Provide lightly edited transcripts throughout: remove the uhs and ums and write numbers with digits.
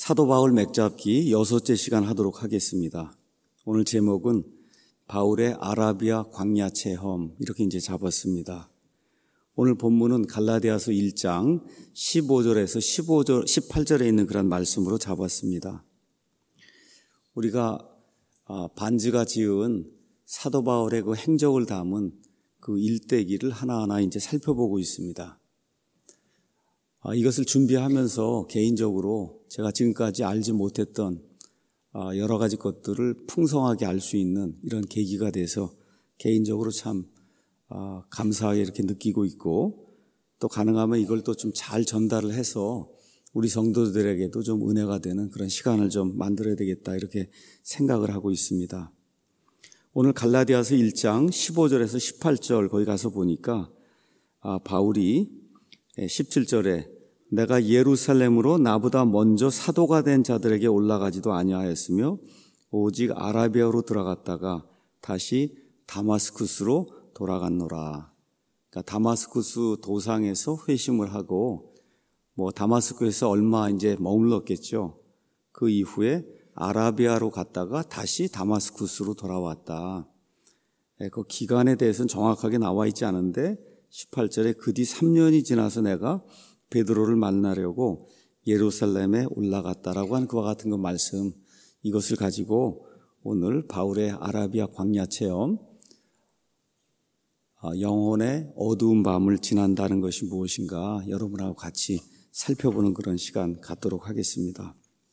사도 바울 맥잡기 6째 시간 하도록 하겠습니다. 오늘 제목은 바울의 아라비아 광야 체험 이렇게 이제 잡았습니다. 오늘 본문은 갈라디아서 1장 15절에서 18절에 있는 그런 말씀으로 잡았습니다. 우리가 반지가 지은 사도 바울의 그 행적을 담은 그 일대기를 하나하나 이제 살펴보고 있습니다. 이것을 준비하면서 개인적으로 제가 지금까지 알지 못했던 여러 가지 것들을 풍성하게 알 수 있는 이런 계기가 돼서 개인적으로 참 감사하게 이렇게 느끼고 있고, 또 가능하면 이걸 또 좀 잘 전달을 해서 우리 성도들에게도 좀 은혜가 되는 그런 시간을 좀 만들어야 되겠다 이렇게 생각을 하고 있습니다. 오늘 갈라디아서 1장 15절에서 18절 거기 가서 보니까 바울이 17절에 내가 예루살렘으로 나보다 먼저 사도가 된 자들에게 올라가지도 아니하였으며 오직 아라비아로 들어갔다가 다시 다마스쿠스로 돌아갔노라. 그러니까 다마스쿠스 도상에서 회심을 하고 다마스쿠스에서 얼마 이제 머물렀겠죠. 그 이후에 아라비아로 갔다가 다시 다마스쿠스로 돌아왔다. 그 기간에 대해서는 정확하게 나와 있지 않은데 18절에 그 뒤 3년이 지나서 내가 베드로를 만나려고 예루살렘에 올라갔다라고 하는 그와 같은 그 말씀, 이것을 가지고 오늘 바울의 아라비아 광야 체험, 영혼의 어두운 밤을 지난다는 것이 무엇인가 여러분하고 같이 살펴보는 그런 시간 갖도록 하겠습니다.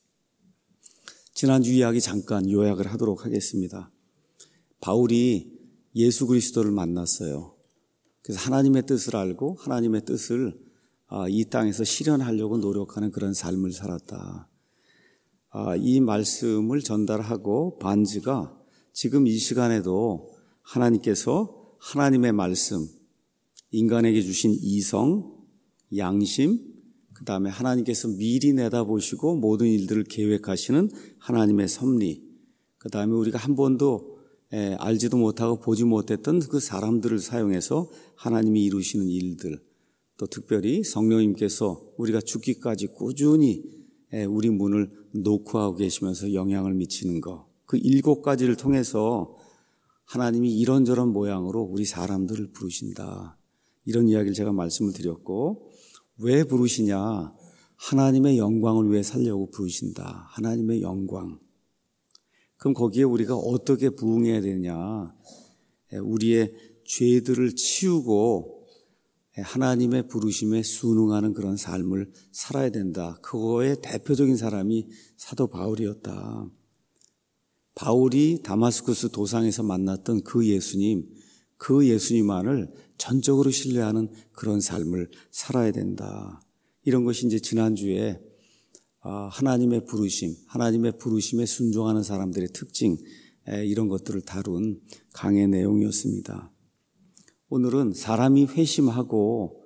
지난주 이야기 잠깐 요약을 하도록 하겠습니다. 바울이 예수 그리스도를 만났어요. 그래서 하나님의 뜻을 알고 하나님의 뜻을 이 땅에서 실현하려고 노력하는 그런 삶을 살았다. 이 말씀을 전달하고 반지가 지금 이 시간에도 하나님께서 하나님의 말씀, 인간에게 주신 이성, 양심, 그 다음에 하나님께서 미리 내다보시고 모든 일들을 계획하시는 하나님의 섭리, 그 다음에 우리가 한 번도 알지도 못하고 보지 못했던 그 사람들을 사용해서 하나님이 이루시는 일들, 또 특별히 성령님께서 우리가 죽기까지 꾸준히 우리 문을 노크하고 계시면서 영향을 미치는 것, 그 7가지를 통해서 하나님이 이런저런 모양으로 우리 사람들을 부르신다. 이런 이야기를 제가 말씀을 드렸고, 왜 부르시냐? 하나님의 영광을 위해 살려고 부르신다. 하나님의 영광. 그럼 거기에 우리가 어떻게 부응해야 되냐? 우리의 죄들을 치우고 하나님의 부르심에 순응하는 그런 삶을 살아야 된다. 그거의 대표적인 사람이 사도 바울이었다. 바울이 다마스쿠스 도상에서 만났던 그 예수님만을 전적으로 신뢰하는 그런 삶을 살아야 된다. 이런 것이 이제 지난주에 하나님의 부르심, 하나님의 부르심에 순종하는 사람들의 특징, 이런 것들을 다룬 강의 내용이었습니다. 오늘은 사람이 회심하고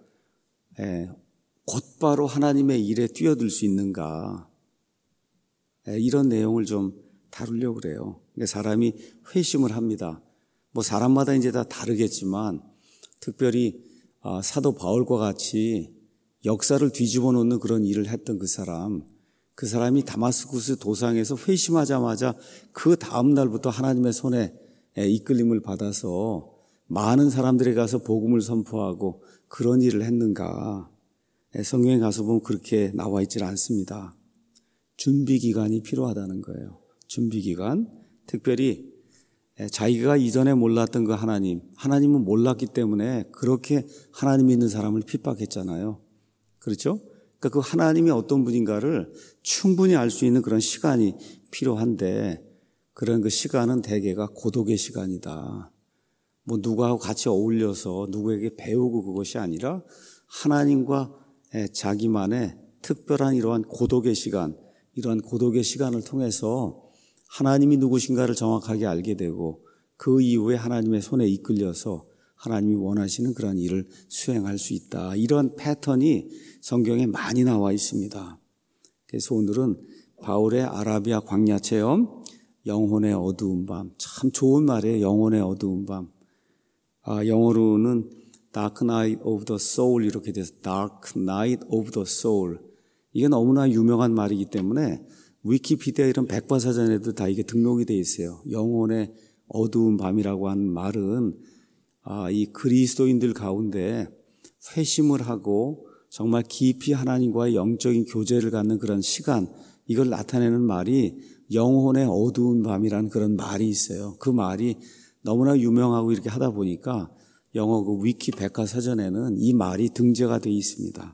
곧바로 하나님의 일에 뛰어들 수 있는가, 이런 내용을 좀 다루려고 그래요. 사람이 회심을 합니다. 사람마다 이제 다 다르겠지만 특별히 사도 바울과 같이 역사를 뒤집어 놓는 그런 일을 했던 그 사람이 다마스쿠스 도상에서 회심하자마자 그 다음 날부터 하나님의 손에 이끌림을 받아서 많은 사람들에 가서 복음을 선포하고 그런 일을 했는가? 성경에 가서 보면 그렇게 나와 있질 않습니다. 준비 기간이 필요하다는 거예요. 준비 기간. 특별히 자기가 이전에 몰랐던 그 하나님은 몰랐기 때문에 그렇게 하나님 믿는 사람을 핍박했잖아요. 그렇죠? 그러니까 그 하나님이 어떤 분인가를 충분히 알 수 있는 그런 시간이 필요한데, 그런 그 시간은 대개가 고독의 시간이다. 누구하고 같이 어울려서 누구에게 배우고 그것이 아니라 하나님과 자기만의 특별한 이러한 고독의 시간, 이러한 고독의 시간을 통해서 하나님이 누구신가를 정확하게 알게 되고 그 이후에 하나님의 손에 이끌려서 하나님이 원하시는 그런 일을 수행할 수 있다. 이런 패턴이 성경에 많이 나와 있습니다. 그래서 오늘은 바울의 아라비아 광야 체험, 영혼의 어두운 밤. 참 좋은 말이에요. 영혼의 어두운 밤. 영어로는 Dark Night of the Soul 이렇게 돼서 Dark Night of the Soul. 이게 너무나 유명한 말이기 때문에 위키피디아 이런 백과사전에도 다 이게 등록이 돼 있어요. 영혼의 어두운 밤이라고 하는 말은 이 그리스도인들 가운데 회심을 하고 정말 깊이 하나님과의 영적인 교제를 갖는 그런 시간, 이걸 나타내는 말이 영혼의 어두운 밤이라는 그런 말이 있어요. 그 말이 너무나 유명하고 이렇게 하다 보니까 영어 그 위키 백과사전에는 이 말이 등재가 되어 있습니다.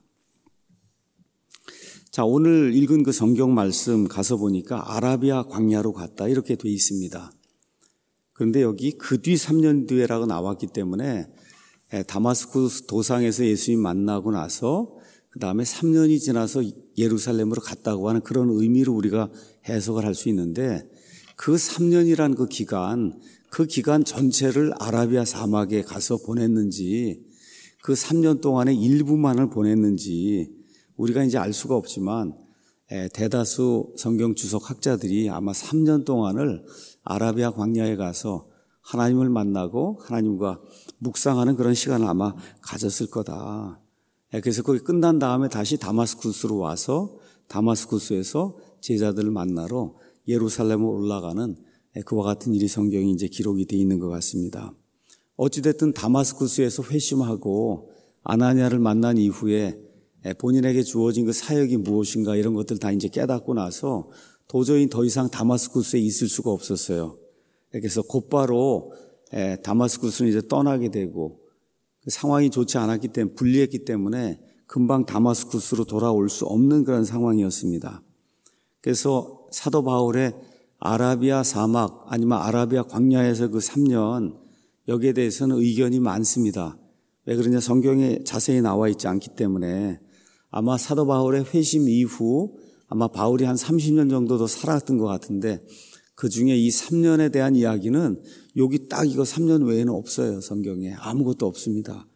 자, 오늘 읽은 그 성경 말씀 가서 보니까 아라비아 광야로 갔다 이렇게 되어 있습니다. 그런데 여기 그 뒤 3년 뒤에라고 나왔기 때문에 다마스쿠스 도상에서 예수님 만나고 나서 그 다음에 3년이 지나서 예루살렘으로 갔다고 하는 그런 의미로 우리가 해석을 할 수 있는데, 그 3년이란 그 기간 전체를 아라비아 사막에 가서 보냈는지, 그 3년 동안의 일부만을 보냈는지 우리가 이제 알 수가 없지만 대다수 성경 주석 학자들이 아마 3년 동안을 아라비아 광야에 가서 하나님을 만나고 하나님과 묵상하는 그런 시간을 아마 가졌을 거다. 그래서 거기 끝난 다음에 다시 다마스쿠스로 와서 다마스쿠스에서 제자들을 만나러 예루살렘으로 올라가는 그와 같은 일이 성경에 이제 기록이 되어 있는 것 같습니다. 어찌됐든 다마스쿠스에서 회심하고 아나니아를 만난 이후에 본인에게 주어진 그 사역이 무엇인가 이런 것들 다 이제 깨닫고 나서 도저히 더 이상 다마스쿠스에 있을 수가 없었어요. 그래서 곧바로 다마스쿠스는 이제 떠나게 되고, 그 상황이 좋지 않았기 때문에, 불리했기 때문에 금방 다마스쿠스로 돌아올 수 없는 그런 상황이었습니다. 그래서 사도 바울의 아라비아 사막 아니면 아라비아 광야에서 그 3년, 여기에 대해서는 의견이 많습니다. 왜 그러냐, 성경에 자세히 나와 있지 않기 때문에. 아마 사도 바울의 회심 이후 아마 바울이 한 30년 정도 더 살았던 것 같은데, 그 중에 이 3년에 대한 이야기는 여기 딱 이거 3년 외에는 없어요. 성경에 아무것도 없습니다.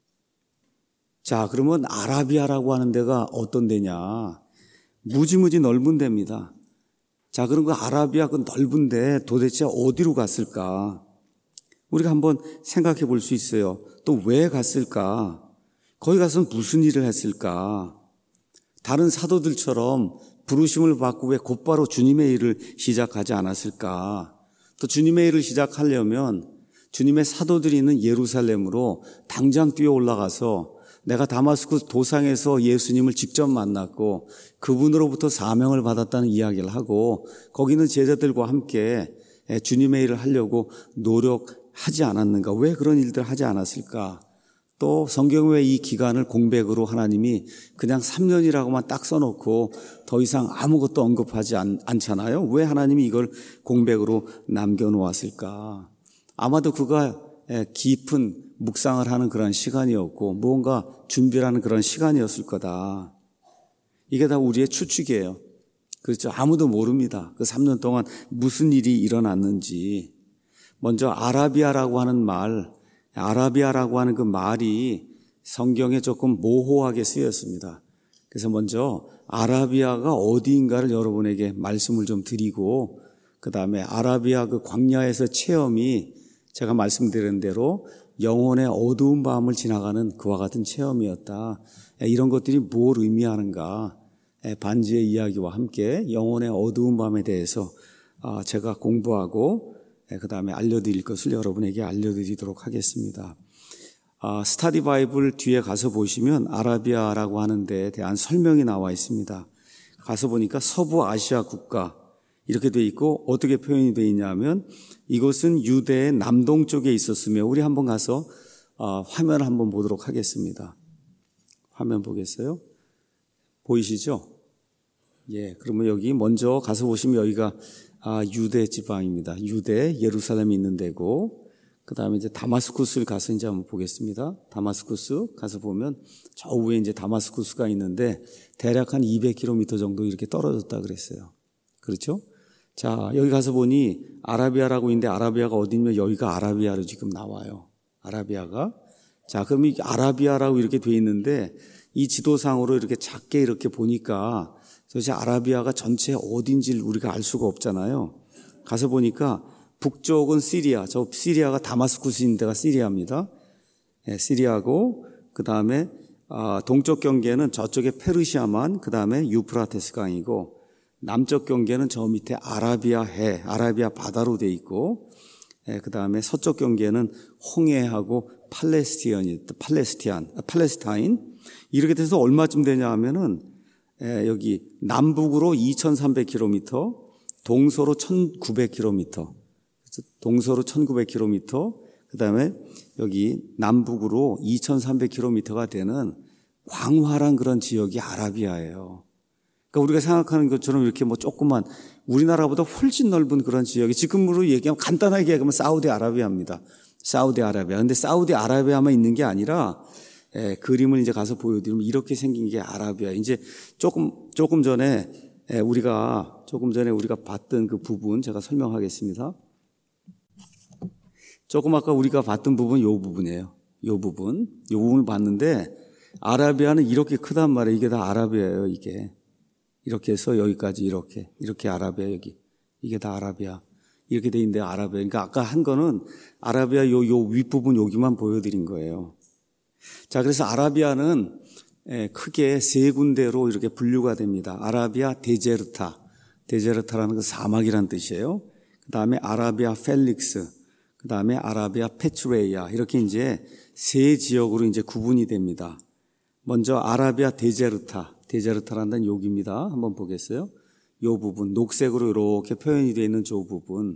자, 그러면 아라비아라고 하는 데가 어떤 데냐? 무지무지 넓은 데입니다. 자, 그럼 그 아라비아 그 넓은데 도대체 어디로 갔을까? 우리가 한번 생각해 볼 수 있어요. 또 왜 갔을까? 거기 가서 무슨 일을 했을까? 다른 사도들처럼 부르심을 받고 왜 곧바로 주님의 일을 시작하지 않았을까? 또 주님의 일을 시작하려면 주님의 사도들이 있는 예루살렘으로 당장 뛰어 올라가서 내가 다마스쿠스 도상에서 예수님을 직접 만났고 그분으로부터 사명을 받았다는 이야기를 하고 거기는 제자들과 함께 주님의 일을 하려고 노력하지 않았는가? 왜 그런 일들을 하지 않았을까? 또 성경 외 이 기간을 공백으로 하나님이 그냥 3년이라고만 딱 써놓고 더 이상 아무것도 언급하지 않잖아요. 왜 하나님이 이걸 공백으로 남겨놓았을까? 아마도 그가 깊은 묵상을 하는 그런 시간이었고 무언가 준비를 하는 그런 시간이었을 거다. 이게 다 우리의 추측이에요. 그렇죠? 아무도 모릅니다. 그 3년 동안 무슨 일이 일어났는지. 먼저 아라비아라고 하는 아라비아라고 하는 그 말이 성경에 조금 모호하게 쓰였습니다. 그래서 먼저 아라비아가 어디인가를 여러분에게 말씀을 좀 드리고, 그 다음에 아라비아 그 광야에서 체험이 제가 말씀드린 대로 영혼의 어두운 밤을 지나가는 그와 같은 체험이었다. 이런 것들이 뭘 의미하는가? 반지의 이야기와 함께 영혼의 어두운 밤에 대해서 제가 공부하고 그 다음에 알려드릴 것을 여러분에게 알려드리도록 하겠습니다. 스타디 바이블 뒤에 가서 보시면 아라비아라고 하는 데에 대한 설명이 나와 있습니다. 가서 보니까 서부 아시아 국가 이렇게 돼 있고, 어떻게 표현이 되어 있냐면 이곳은 유대의 남동쪽에 있었으며, 우리 한번 가서 화면을 한번 보도록 하겠습니다. 화면 보겠어요? 보이시죠? 예, 그러면 여기 먼저 가서 보시면 여기가 유대 지방입니다. 유대 예루살렘이 있는 데고, 그 다음에 이제 다마스쿠스를 가서 이제 한번 보겠습니다. 다마스쿠스 가서 보면 저 위에 이제 다마스쿠스가 있는데 대략 한 200km 정도 이렇게 떨어졌다 그랬어요. 그렇죠? 자, 여기 가서 보니 아라비아라고 있는데 아라비아가 어디냐면 여기가 아라비아로 지금 나와요. 아라비아가. 자, 그럼 이 아라비아라고 이렇게 돼 있는데 이 지도상으로 이렇게 작게 이렇게 보니까 도대체 아라비아가 전체 어딘지를 우리가 알 수가 없잖아요. 가서 보니까 북쪽은 시리아, 저 시리아가 다마스쿠스인 데가 시리아입니다. 네, 시리아고, 그 다음에 동쪽 경계는 저쪽에 페르시아만, 그 다음에 유프라테스 강이고, 남쪽 경계는 저 밑에 아라비아 바다로 돼 있고, 그 다음에 서쪽 경계는 홍해하고 팔레스타인. 이렇게 돼서 얼마쯤 되냐 하면은, 여기 남북으로 2,300km, 동서로 1,900km, 동서로 1,900km, 그 다음에 여기 남북으로 2,300km가 되는 광활한 그런 지역이 아라비아예요. 그러니까 우리가 생각하는 것처럼 이렇게 뭐 조그만 우리나라보다 훨씬 넓은 그런 지역이 지금으로 얘기하면 간단하게 얘기하면 사우디아라비아입니다. 사우디아라비아. 근데 사우디아라비아만 있는 게 아니라 그림을 이제 가서 보여드리면 이렇게 생긴 게 아라비아. 이제 조금 전에 우리가 봤던 그 부분 제가 설명하겠습니다. 조금 아까 우리가 봤던 부분 요 부분이에요. 요 부분을 봤는데 아라비아는 이렇게 크단 말이에요. 이게 다 아라비아예요. 이게 이렇게 해서 여기까지 이렇게 아라비아 여기 이게 다 아라비아 이렇게 돼 있는데 아라비아. 그러니까 아까 한 거는 아라비아 요 윗부분 여기만 보여드린 거예요. 자, 그래서 아라비아는 크게 세 군데로 이렇게 분류가 됩니다. 아라비아 데제르타라는 건 사막이라는 뜻이에요. 그 다음에 아라비아 펠릭스, 그 다음에 아라비아 페트레이아, 이렇게 이제 세 지역으로 이제 구분이 됩니다. 먼저 아라비아 데제르타라는 데는 여기입니다. 한번 보겠어요? 요 부분, 녹색으로 이렇게 표현이 되어 있는 저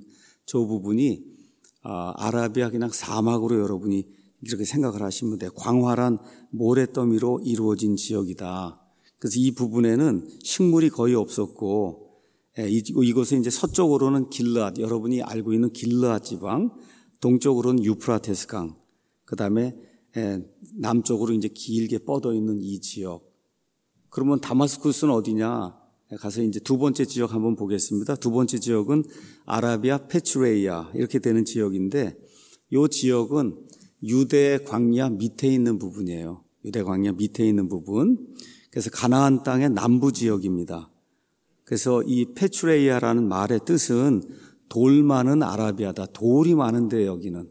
부분이 아라비아 그냥 사막으로 여러분이 이렇게 생각을 하시면 돼요. 광활한 모래더미로 이루어진 지역이다. 그래서 이 부분에는 식물이 거의 없었고, 이곳은 이제 서쪽으로는 길르앗, 여러분이 알고 있는 길르앗 지방, 동쪽으로는 유프라테스 강, 그 다음에 남쪽으로 이제 길게 뻗어 있는 이 지역. 그러면 다마스쿠스는 어디냐? 가서 이제 두 번째 지역 한번 보겠습니다. 두 번째 지역은 아라비아 페트레이아 이렇게 되는 지역인데, 이 지역은 유대 광야 밑에 있는 부분이에요. 유대 광야 밑에 있는 부분. 그래서 가나안 땅의 남부 지역입니다. 그래서 이 페트레이아라는 말의 뜻은 돌 많은 아라비아다. 돌이 많은데 여기는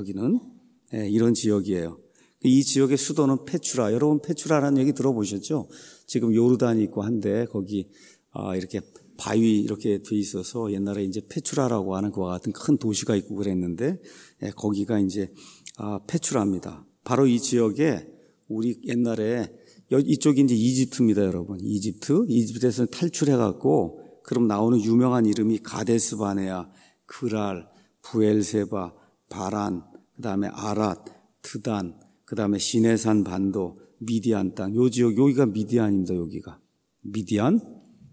이런 지역이에요. 이 지역의 수도는 페추라. 여러분 페추라라는 얘기 들어보셨죠? 지금 요르단이 있고 한데 거기 이렇게 바위 이렇게 돼 있어서 옛날에 이제 페추라라고 하는 그와 같은 큰 도시가 있고 그랬는데 거기가 이제 페추라입니다. 바로 이 지역에 우리 옛날에 이쪽이 이제 이집트입니다, 여러분. 이집트에서 탈출해갖고 그럼 나오는 유명한 이름이 가데스 바네아, 그랄, 부엘세바, 바란, 그 다음에 아랏, 드단, 그 다음에 시내산 반도, 미디안 땅. 요 지역, 여기가 미디안입니다, 여기가. 미디안?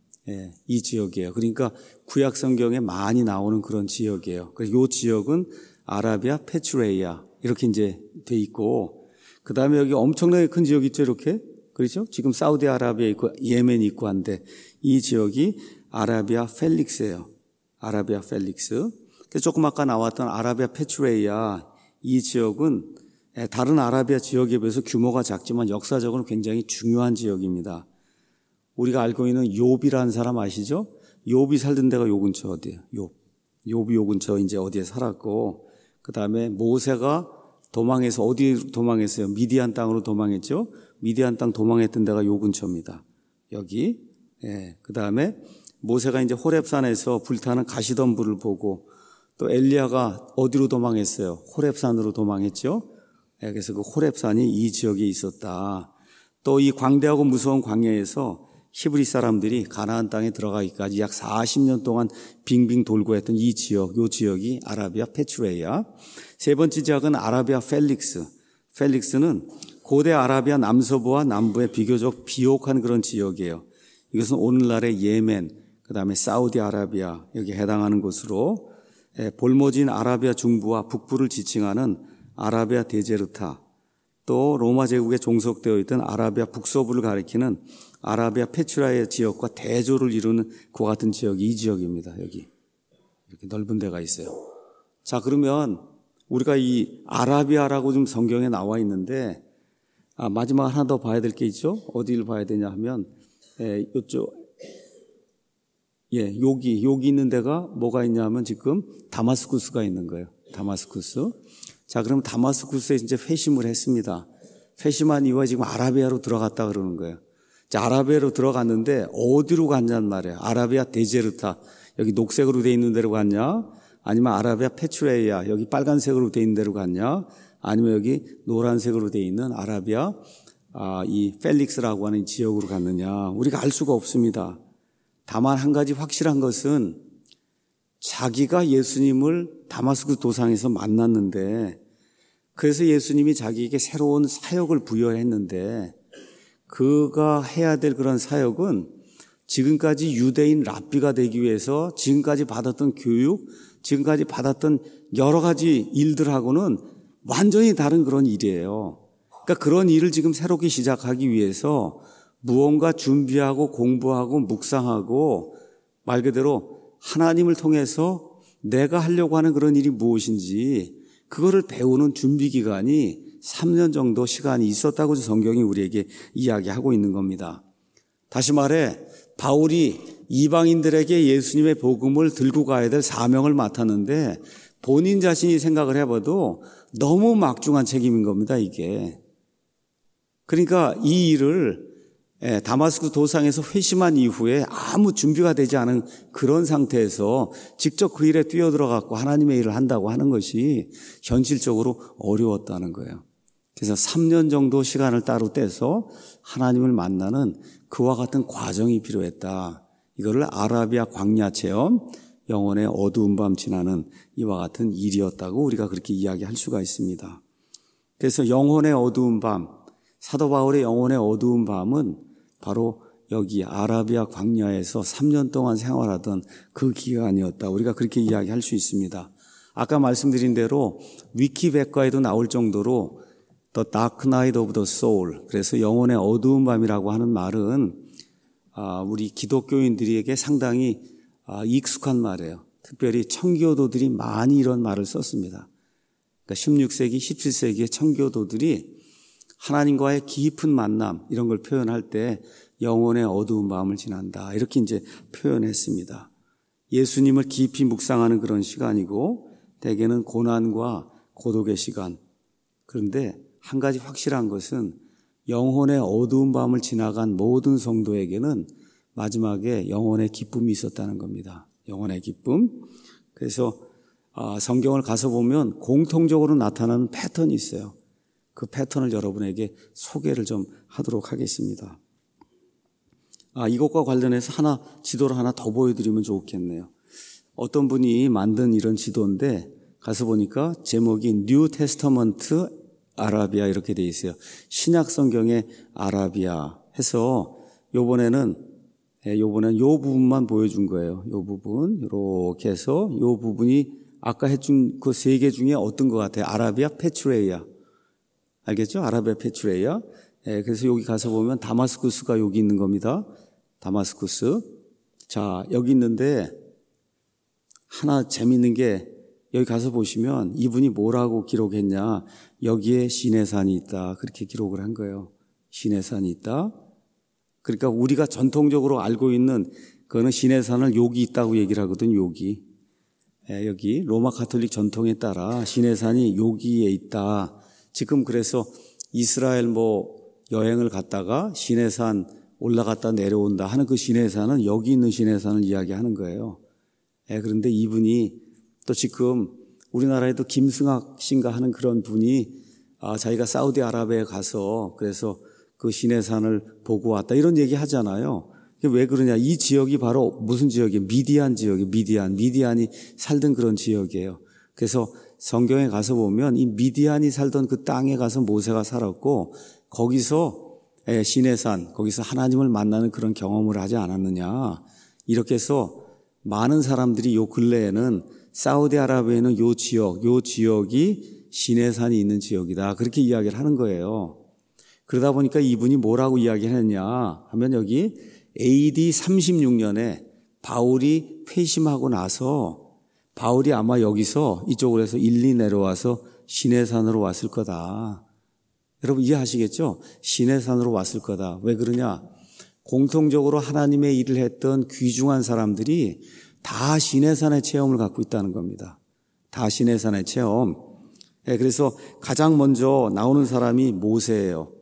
이 지역이에요. 그러니까 구약 성경에 많이 나오는 그런 지역이에요. 그래서 요 지역은 아라비아 페트레이아 이렇게 이제 돼 있고, 그 다음에 여기 엄청나게 큰 지역 있죠, 이렇게. 그렇죠? 지금 사우디아라비아 있고 예멘이 있고 한데 이 지역이 아라비아 펠릭스예요. 아라비아 펠릭스. 그래서 조금 아까 나왔던 아라비아 페트레이아 이 지역은 다른 아라비아 지역에 비해서 규모가 작지만 역사적으로 굉장히 중요한 지역입니다. 우리가 알고 있는 욥이라는 사람 아시죠? 욥이 살던 데가 요 근처 어디예요? 욥이 요 근처 이제 어디에 살았고, 그 다음에 모세가 도망해서 어디 도망했어요? 미디안 땅으로 도망했죠? 미디안 땅 도망했던 데가 요 근처입니다. 여기. 그 다음에 모세가 이제 호렙산에서 불타는 가시덤불을 보고 또 엘리야가 어디로 도망했어요? 호렙산으로 도망했죠? 그래서 그 호렙산이 이 지역에 있었다. 또 이 광대하고 무서운 광야에서 히브리 사람들이 가나안 땅에 들어가기까지 약 40년 동안 빙빙 돌고 했던 이 지역, 요 지역이 아라비아 페트레이아. 세 번째 지역은 아라비아 펠릭스. 펠릭스는 고대 아라비아 남서부와 남부의 비교적 비옥한 그런 지역이에요. 이것은 오늘날의 예멘, 그 다음에 사우디아라비아 여기 해당하는 곳으로 볼모진 아라비아 중부와 북부를 지칭하는 아라비아 데제르타, 또 로마 제국에 종속되어 있던 아라비아 북서부를 가리키는 아라비아 페추라의 지역과 대조를 이루는 그와 같은 지역이 이 지역입니다. 여기 이렇게 넓은 데가 있어요. 자, 그러면 우리가 이 아라비아라고 좀 성경에 나와 있는데 마지막 하나 더 봐야 될 게 있죠. 어디를 봐야 되냐 하면 이쪽 여기 있는 데가 뭐가 있냐면 지금 다마스쿠스가 있는 거예요. 다마스쿠스. 자, 그럼 다마스쿠스에 이제 회심을 했습니다. 회심한 이후에 지금 아라비아로 들어갔다 그러는 거예요. 자, 아라비아로 들어갔는데 어디로 갔냐는 말이에요. 아라비아 데제르타, 여기 녹색으로 돼 있는 데로 갔냐? 아니면 아라비아 페트레이아, 여기 빨간색으로 돼 있는 데로 갔냐? 아니면 여기 노란색으로 돼 있는 아라비아 이 펠릭스라고 하는 지역으로 갔느냐? 우리가 알 수가 없습니다. 다만 한 가지 확실한 것은 자기가 예수님을 다마스쿠스 도상에서 만났는데, 그래서 예수님이 자기에게 새로운 사역을 부여했는데, 그가 해야 될 그런 사역은 지금까지 유대인 랍비가 되기 위해서 지금까지 받았던 교육, 지금까지 받았던 여러 가지 일들하고는 완전히 다른 그런 일이에요. 그러니까 그런 일을 지금 새롭게 시작하기 위해서 무언가 준비하고 공부하고 묵상하고, 말 그대로 하나님을 통해서 내가 하려고 하는 그런 일이 무엇인지 그거를 배우는 준비 기간이 3년 정도 시간이 있었다고 성경이 우리에게 이야기하고 있는 겁니다. 다시 말해 바울이 이방인들에게 예수님의 복음을 들고 가야 될 사명을 맡았는데 본인 자신이 생각을 해봐도 너무 막중한 책임인 겁니다, 이게. 그러니까 이 일을 다마스쿠스 도상에서 회심한 이후에 아무 준비가 되지 않은 그런 상태에서 직접 그 일에 뛰어들어가고 하나님의 일을 한다고 하는 것이 현실적으로 어려웠다는 거예요. 그래서 3년 정도 시간을 따로 떼서 하나님을 만나는 그와 같은 과정이 필요했다. 이거를 아라비아 광야 체험, 영혼의 어두운 밤 지나는 이와 같은 일이었다고 우리가 그렇게 이야기할 수가 있습니다. 그래서 영혼의 어두운 밤, 사도 바울의 영혼의 어두운 밤은 바로 여기 아라비아 광야에서 3년 동안 생활하던 그 기간이었다. 우리가 그렇게 이야기할 수 있습니다. 아까 말씀드린 대로 위키백과에도 나올 정도로 The Dark Night of the Soul, 그래서 영혼의 어두운 밤이라고 하는 말은 우리 기독교인들에게 상당히 익숙한 말이에요. 특별히 청교도들이 많이 이런 말을 썼습니다. 그러니까 16세기, 17세기의 청교도들이 하나님과의 깊은 만남 이런 걸 표현할 때 영혼의 어두운 밤을 지난다 이렇게 이제 표현했습니다. 예수님을 깊이 묵상하는 그런 시간이고 대개는 고난과 고독의 시간. 그런데 한 가지 확실한 것은 영혼의 어두운 밤을 지나간 모든 성도에게는 마지막에 영혼의 기쁨이 있었다는 겁니다. 영혼의 기쁨. 그래서 성경을 가서 보면 공통적으로 나타나는 패턴이 있어요. 그 패턴을 여러분에게 소개를 좀 하도록 하겠습니다. 이것과 관련해서 지도를 하나 더 보여드리면 좋겠네요. 어떤 분이 만든 이런 지도인데 가서 보니까 제목이 뉴 테스터먼트 아라비아 이렇게 돼 있어요. 신약 성경의 아라비아 해서 요번에는 요 부분만 보여준 거예요. 요 부분 이렇게 해서 요 부분이 아까 해준 그 세 개 중에 어떤 것 같아요? 아라비아 페트레이아. 알겠죠? 아라비아 페트레이아. 그래서 여기 가서 보면 다마스쿠스가 여기 있는 겁니다. 다마스쿠스. 자, 여기 있는데 하나 재밌는 게 여기 가서 보시면 이분이 뭐라고 기록했냐. 여기에 시내산이 있다. 그렇게 기록을 한 거예요. 시내산이 있다. 그러니까 우리가 전통적으로 알고 있는 그거는 시내산을 여기 있다고 얘기를 하거든요. 여기 로마 가톨릭 전통에 따라 시내산이 여기에 있다. 지금 그래서 이스라엘 여행을 갔다가 시내산 올라갔다 내려온다 하는 그 시내산은 여기 있는 시내산을 이야기하는 거예요. 그런데 이분이 또 지금 우리나라에도 김승학 씨인가 하는 그런 분이 자기가 사우디아라비아에 가서 그래서 그 시내산을 보고 왔다 이런 얘기 하잖아요. 왜 그러냐? 이 지역이 바로 무슨 지역이에요? 미디안 지역이에요. 미디안이 살던 그런 지역이에요. 그래서 성경에 가서 보면 이 미디안이 살던 그 땅에 가서 모세가 살았고 거기서 시내산, 거기서 하나님을 만나는 그런 경험을 하지 않았느냐. 이렇게 해서 많은 사람들이 요 근래에는 사우디아라비아에는 요 지역이 시내산이 있는 지역이다. 그렇게 이야기를 하는 거예요. 그러다 보니까 이분이 뭐라고 이야기했냐 하면 여기 AD 36년에 바울이 회심하고 나서 바울이 아마 여기서 이쪽으로 해서 일리 내려와서 시내산으로 왔을 거다. 여러분 이해하시겠죠? 시내산으로 왔을 거다. 왜 그러냐? 공통적으로 하나님의 일을 했던 귀중한 사람들이 다 시내산의 체험을 갖고 있다는 겁니다. 다 시내산의 체험. 그래서 가장 먼저 나오는 사람이 모세예요.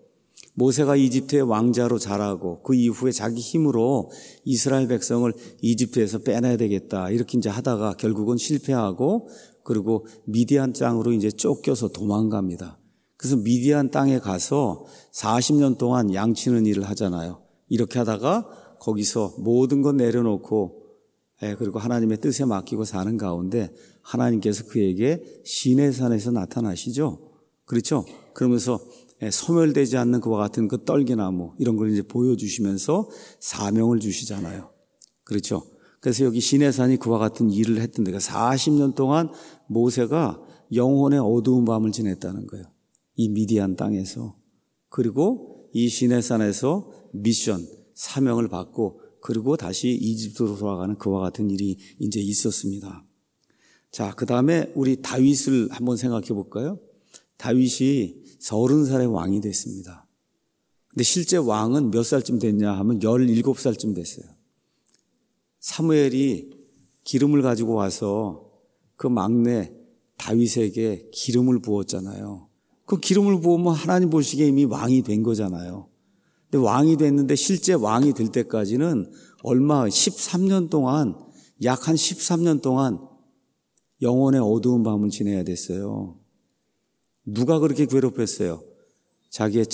모세가 이집트의 왕자로 자라고 그 이후에 자기 힘으로 이스라엘 백성을 이집트에서 빼내야 되겠다 이렇게 이제 하다가 결국은 실패하고 그리고 미디안 땅으로 이제 쫓겨서 도망갑니다. 그래서 미디안 땅에 가서 40년 동안 양치는 일을 하잖아요. 이렇게 하다가 거기서 모든 것 내려놓고 그리고 하나님의 뜻에 맡기고 사는 가운데 하나님께서 그에게 시내산에서 나타나시죠. 그렇죠? 그러면서 소멸되지 않는 그와 같은 그 떨기나무 이런 걸 이제 보여주시면서 사명을 주시잖아요. 그렇죠? 그래서 여기 시내산이 그와 같은 일을 했던 데가 40년 동안 모세가 영혼의 어두운 밤을 지냈다는 거예요. 이 미디안 땅에서. 그리고 이 시내산에서 미션, 사명을 받고 그리고 다시 이집트로 돌아가는 그와 같은 일이 이제 있었습니다. 자, 그 다음에 우리 다윗을 한번 생각해 볼까요? 다윗이 30살의 왕이 됐습니다. 근데 실제 왕은 몇 살쯤 됐냐 하면 17살쯤 됐어요. 사무엘이 기름을 가지고 와서 그 막내 다윗에게 기름을 부었잖아요. 그 기름을 부으면 하나님 보시기에 이미 왕이 된 거잖아요. 근데 왕이 됐는데 실제 왕이 될 때까지는 얼마 13년 동안 약 한 13년 동안 영혼의 어두운 밤을 지내야 됐어요. 누가 그렇게 괴롭혔어요? 자기의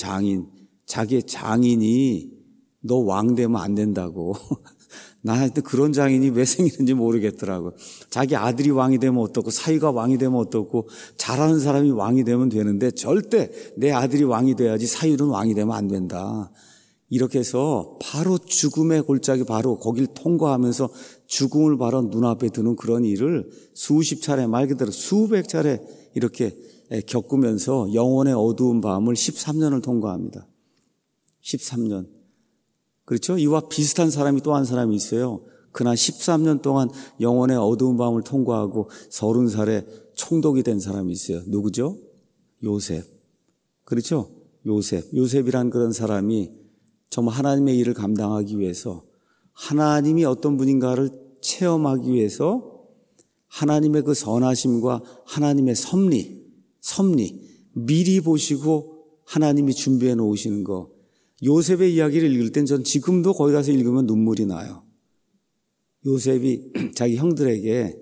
장인이 너 왕 되면 안 된다고. 나한테 그런 장인이 왜 생기는지 모르겠더라고. 자기 아들이 왕이 되면 어떻고 사위가 왕이 되면 어떻고 잘하는 사람이 왕이 되면 되는데 절대 내 아들이 왕이 돼야지 사위는 왕이 되면 안 된다. 이렇게 해서 바로 죽음의 골짜기 바로 거길 통과하면서 죽음을 바로 눈앞에 두는 그런 일을 수십 차례 말 그대로 수백 차례 이렇게 겪으면서 영혼의 어두운 밤을 13년을 통과합니다. 13년. 그렇죠? 이와 비슷한 사람이 또 한 사람이 있어요. 그날 13년 동안 영혼의 어두운 밤을 통과하고 30살에 총독이 된 사람이 있어요. 누구죠? 요셉. 그렇죠? 요셉이란 그런 사람이 정말 하나님의 일을 감당하기 위해서 하나님이 어떤 분인가를 체험하기 위해서 하나님의 그 선하심과 하나님의 섭리 미리 보시고 하나님이 준비해 놓으시는 거. 요셉의 이야기를 읽을 땐 전 지금도 거기 가서 읽으면 눈물이 나요. 요셉이 자기 형들에게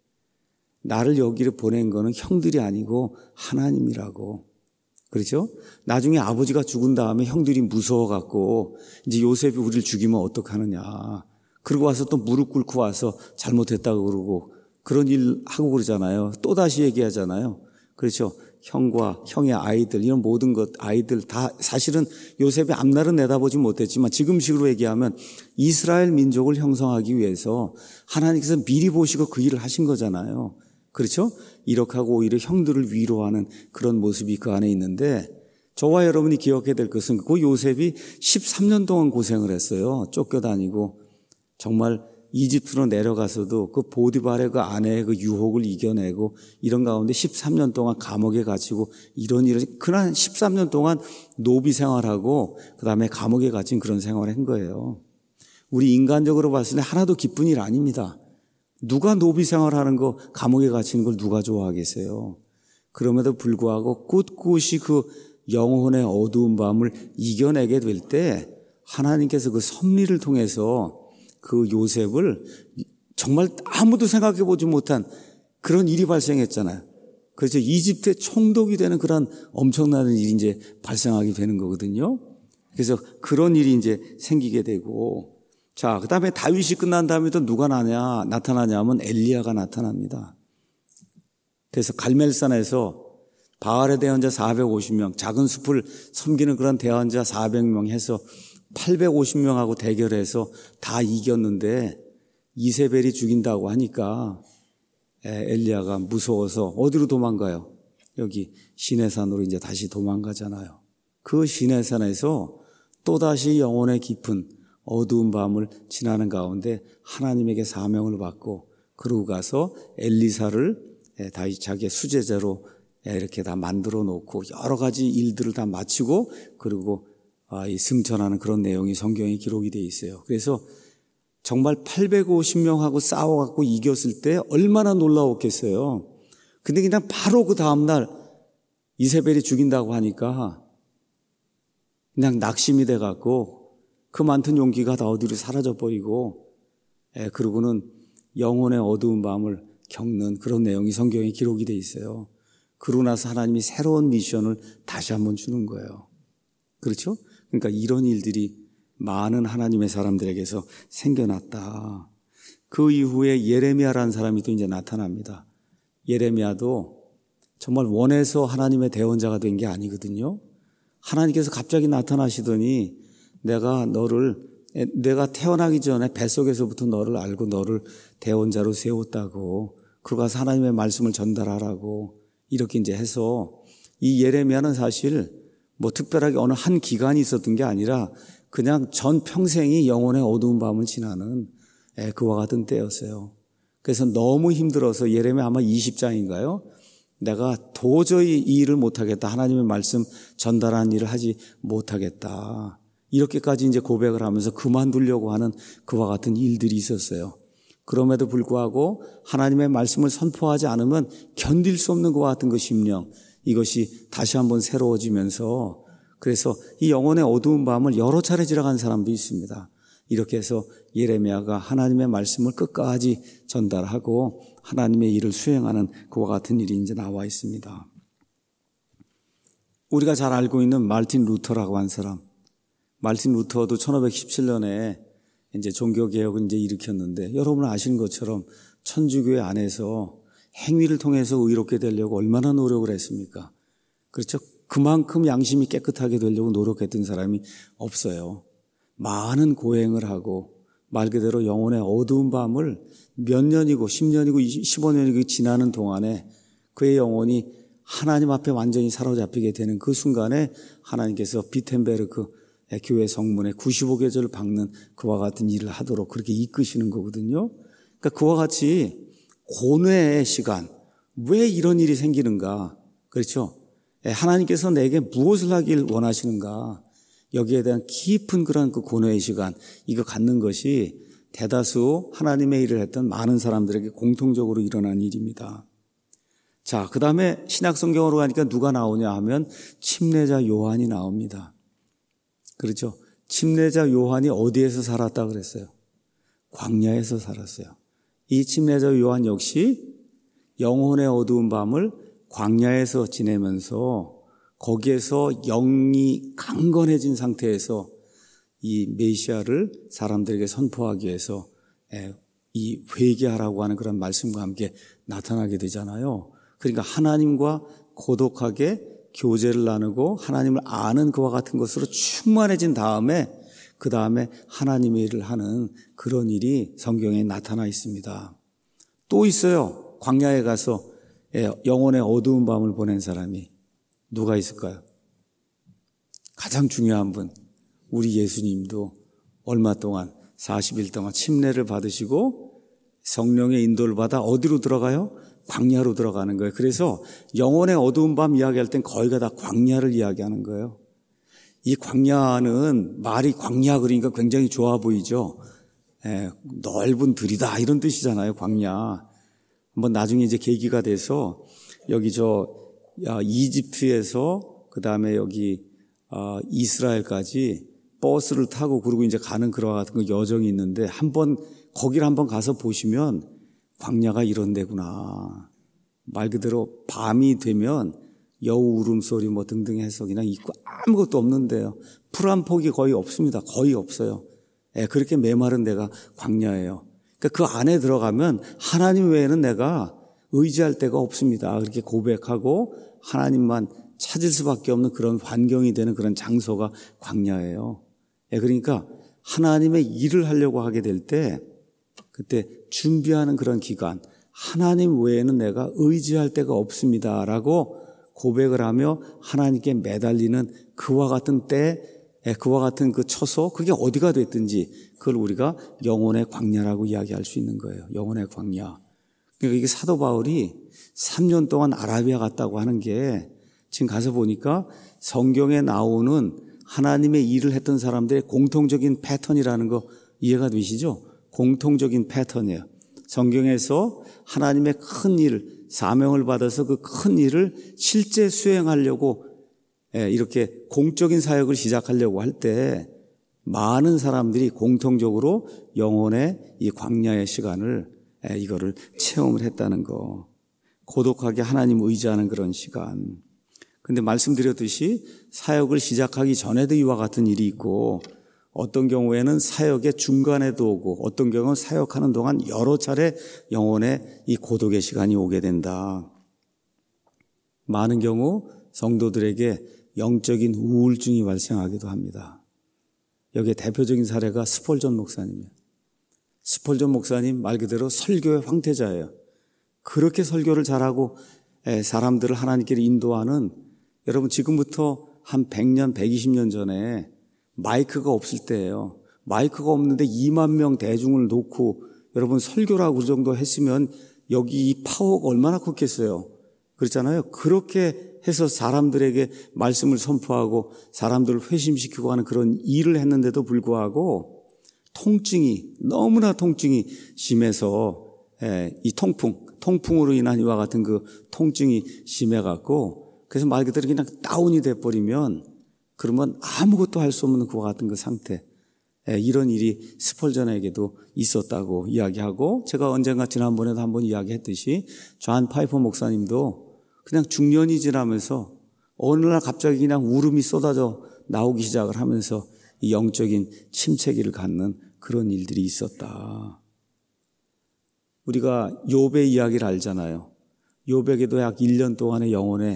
나를 여기를 보낸 거는 형들이 아니고 하나님이라고. 그렇죠? 나중에 아버지가 죽은 다음에 형들이 무서워갖고 이제 요셉이 우리를 죽이면 어떡하느냐. 그러고 와서 또 무릎 꿇고 와서 잘못했다고 그러고 그런 일 하고 그러잖아요. 또다시 얘기하잖아요. 그렇죠? 형과 형의 아이들 이런 모든 것 아이들 다 사실은 요셉의 앞날은 내다보지 못했지만 지금식으로 얘기하면 이스라엘 민족을 형성하기 위해서 하나님께서 미리 보시고 그 일을 하신 거잖아요. 그렇죠? 이렇게 하고 오히려 형들을 위로하는 그런 모습이 그 안에 있는데 저와 여러분이 기억해야 될 것은 그 요셉이 13년 동안 고생을 했어요. 쫓겨다니고 정말 이집트로 내려가서도 그 보디발의 그 아내의 그 유혹을 이겨내고 이런 가운데 13년 동안 감옥에 갇히고 이런 일을 그날 13년 동안 노비 생활하고 그다음에 감옥에 갇힌 그런 생활을 한 거예요. 우리 인간적으로 봤을 때 하나도 기쁜 일 아닙니다. 누가 노비 생활하는 거 감옥에 갇히는 걸 누가 좋아하겠어요. 그럼에도 불구하고 꿋꿋이 그 영혼의 어두운 밤을 이겨내게 될 때 하나님께서 그 섭리를 통해서 그 요셉을 정말 아무도 생각해 보지 못한 그런 일이 발생했잖아요. 그래서 이집트의 총독이 되는 그런 엄청난 일이 이제 발생하게 되는 거거든요. 그래서 그런 일이 이제 생기게 되고 자, 그 다음에 다윗이 끝난 다음에 또 누가 나타나냐 하면 엘리야가 나타납니다. 그래서 갈멜산에서 바알의 대언자 450명, 작은 숲을 섬기는 그런 대언자 400명 해서 850명하고 대결해서 다 이겼는데 이세벨이 죽인다고 하니까 엘리야가 무서워서 어디로 도망가요? 여기 시내산으로 이제 다시 도망가잖아요. 그 시내산에서 또다시 영혼의 깊은 어두운 밤을 지나는 가운데 하나님에게 사명을 받고 그러고 가서 엘리사를 다시 자기의 수제자로 이렇게 다 만들어 놓고 여러 가지 일들을 다 마치고 그리고 승천하는 그런 내용이 성경에 기록이 되어 있어요. 그래서 정말 850명하고 싸워갖고 이겼을 때 얼마나 놀라웠겠어요. 근데 그냥 바로 그 다음날 이세벨이 죽인다고 하니까 그냥 낙심이 돼갖고 그 많던 용기가 다 어디로 사라져버리고 그러고는 영혼의 어두운 밤을 겪는 그런 내용이 성경에 기록이 돼 있어요. 그러고 나서 하나님이 새로운 미션을 다시 한번 주는 거예요. 그렇죠? 그러니까 이런 일들이 많은 하나님의 사람들에게서 생겨났다. 그 이후에 예레미야라는 사람이 또 이제 나타납니다. 예레미야도 정말 원해서 하나님의 대언자가 된 게 아니거든요. 하나님께서 갑자기 나타나시더니 내가 태어나기 전에 뱃속에서부터 너를 알고 너를 대언자로 세웠다고, 그러고 가서 하나님의 말씀을 전달하라고 이렇게 이제 해서, 이 예레미야는 사실 뭐 특별하게 어느 한 기간이 있었던 게 아니라 그냥 전 평생이 영혼의 어두운 밤을 지나는 그와 같은 때였어요. 그래서 너무 힘들어서 예레미야 아마 20장인가요? 내가 도저히 이 일을 못하겠다. 하나님의 말씀 전달하는 일을 하지 못하겠다. 이렇게까지 이제 고백을 하면서 그만두려고 하는 그와 같은 일들이 있었어요. 그럼에도 불구하고 하나님의 말씀을 선포하지 않으면 견딜 수 없는 그와 같은 그 심령, 이것이 다시 한번 새로워지면서, 그래서 이 영혼의 어두운 밤을 여러 차례 지나간 사람도 있습니다. 이렇게 해서 예레미야가 하나님의 말씀을 끝까지 전달하고 하나님의 일을 수행하는 그와 같은 일이 이제 나와 있습니다. 우리가 잘 알고 있는 마르틴 루터라고 한 사람, 마르틴 루터도 1517년에 이제 종교개혁을 이제 일으켰는데, 여러분 아시는 것처럼 천주교회 안에서 행위를 통해서 의롭게 되려고 얼마나 노력을 했습니까? 그렇죠? 그만큼 양심이 깨끗하게 되려고 노력했던 사람이 없어요. 많은 고행을 하고 말 그대로 영혼의 어두운 밤을 몇 년이고 10년이고 15년이고 지나는 동안에 그의 영혼이 하나님 앞에 완전히 사로잡히게 되는 그 순간에 하나님께서 비텐베르크 교회 성문에 95계절을 박는 그와 같은 일을 하도록 그렇게 이끄시는 거거든요. 그러니까 그와 같이 고뇌의 시간, 왜 이런 일이 생기는가? 그렇죠? 하나님께서 내게 무엇을 하길 원하시는가? 여기에 대한 깊은 그런 그 고뇌의 시간, 이거 갖는 것이 대다수 하나님의 일을 했던 많은 사람들에게 공통적으로 일어난 일입니다. 자, 그 다음에 신약성경으로 가니까 누가 나오냐 하면 침례자 요한이 나옵니다. 그렇죠? 침례자 요한이 어디에서 살았다 그랬어요? 광야에서 살았어요. 이 침례자 요한 역시 영혼의 어두운 밤을 광야에서 지내면서 거기에서 영이 강건해진 상태에서 이 메시아를 사람들에게 선포하기 위해서 이 회개하라고 하는 그런 말씀과 함께 나타나게 되잖아요. 그러니까 하나님과 고독하게 교제를 나누고 하나님을 아는 그와 같은 것으로 충만해진 다음에 그 다음에 하나님의 일을 하는 그런 일이 성경에 나타나 있습니다. 또 있어요. 광야에 가서 영혼의 어두운 밤을 보낸 사람이 누가 있을까요? 가장 중요한 분, 우리 예수님도 얼마 동안 40일 동안 침례를 받으시고 성령의 인도를 받아 어디로 들어가요? 광야로 들어가는 거예요. 그래서 영혼의 어두운 밤 이야기할 땐 거의가 다 광야를 이야기하는 거예요. 이 광야는 말이 광야 그러니까 굉장히 좋아 보이죠. 넓은 들이다 이런 뜻이잖아요. 광야. 한번 나중에 이제 계기가 돼서 여기 이집트에서 그 다음에 여기 이스라엘까지 버스를 타고 그러고 이제 가는 그와 같은 그 여정이 있는데 거기를 한번 가서 보시면 광야가 이런 데구나. 말 그대로 밤이 되면 여우 울음소리 뭐 등등 해서 그냥 있고 아무것도 없는데요. 풀 한 폭이 거의 없습니다. 거의 없어요. 그렇게 메마른 데가 광야예요. 그러니까 그 안에 들어가면 하나님 외에는 내가 의지할 데가 없습니다. 그렇게 고백하고 하나님만 찾을 수밖에 없는 그런 환경이 되는 그런 장소가 광야예요. 그러니까 하나님의 일을 하려고 하게 될 때 그때 준비하는 그런 기간, 하나님 외에는 내가 의지할 데가 없습니다라고 고백을 하며 하나님께 매달리는 그와 같은 때, 그와 같은 그 처소, 그게 어디가 됐든지 그걸 우리가 영혼의 광야라고 이야기할 수 있는 거예요. 영혼의 광야. 그러니까 이게 사도 바울이 3년 동안 아라비아 갔다고 하는 게 지금 가서 보니까 성경에 나오는 하나님의 일을 했던 사람들의 공통적인 패턴이라는 거 이해가 되시죠? 공통적인 패턴이에요. 성경에서 하나님의 큰 일, 사명을 받아서 그 큰 일을 실제 수행하려고 이렇게 공적인 사역을 시작하려고 할 때 많은 사람들이 공통적으로 영혼의 이 광야의 시간을 이거를 체험을 했다는 거. 고독하게 하나님 의지하는 그런 시간. 근데 말씀드렸듯이 사역을 시작하기 전에도 이와 같은 일이 있고 어떤 경우에는 사역의 중간에도 오고 어떤 경우는 사역하는 동안 여러 차례 영혼의 이 고독의 시간이 오게 된다. 많은 경우 성도들에게 영적인 우울증이 발생하기도 합니다. 여기에 대표적인 사례가 스펄전 목사님이에요. 스펄전 목사님 말 그대로 설교의 황태자예요. 그렇게 설교를 잘하고 사람들을 하나님께로 인도하는, 여러분 지금부터 한 100년, 120년 전에 마이크가 없을 때예요. 마이크가 없는데 2만 명 대중을 놓고 여러분 설교라고 그 정도 했으면 여기 이 파워가 얼마나 컸겠어요. 그렇잖아요. 그렇게 해서 사람들에게 말씀을 선포하고 사람들을 회심시키고 하는 그런 일을 했는데도 불구하고 너무나 통증이 심해서 이 통풍으로 인한 이와 같은 그 통증이 심해갖고 그래서 말 그대로 그냥 다운이 돼버리면 그러면 아무것도 할 수 없는 그와 같은 그 상태. 이런 일이 스펄전에게도 있었다고 이야기하고 제가 언젠가 지난번에도 한번 이야기했듯이 존 파이퍼 목사님도 그냥 중년이 지나면서 어느 날 갑자기 그냥 울음이 쏟아져 나오기 시작을 하면서 이 영적인 침체기를 갖는 그런 일들이 있었다. 우리가 욥의 이야기를 알잖아요. 욥에게도 약 1년 동안의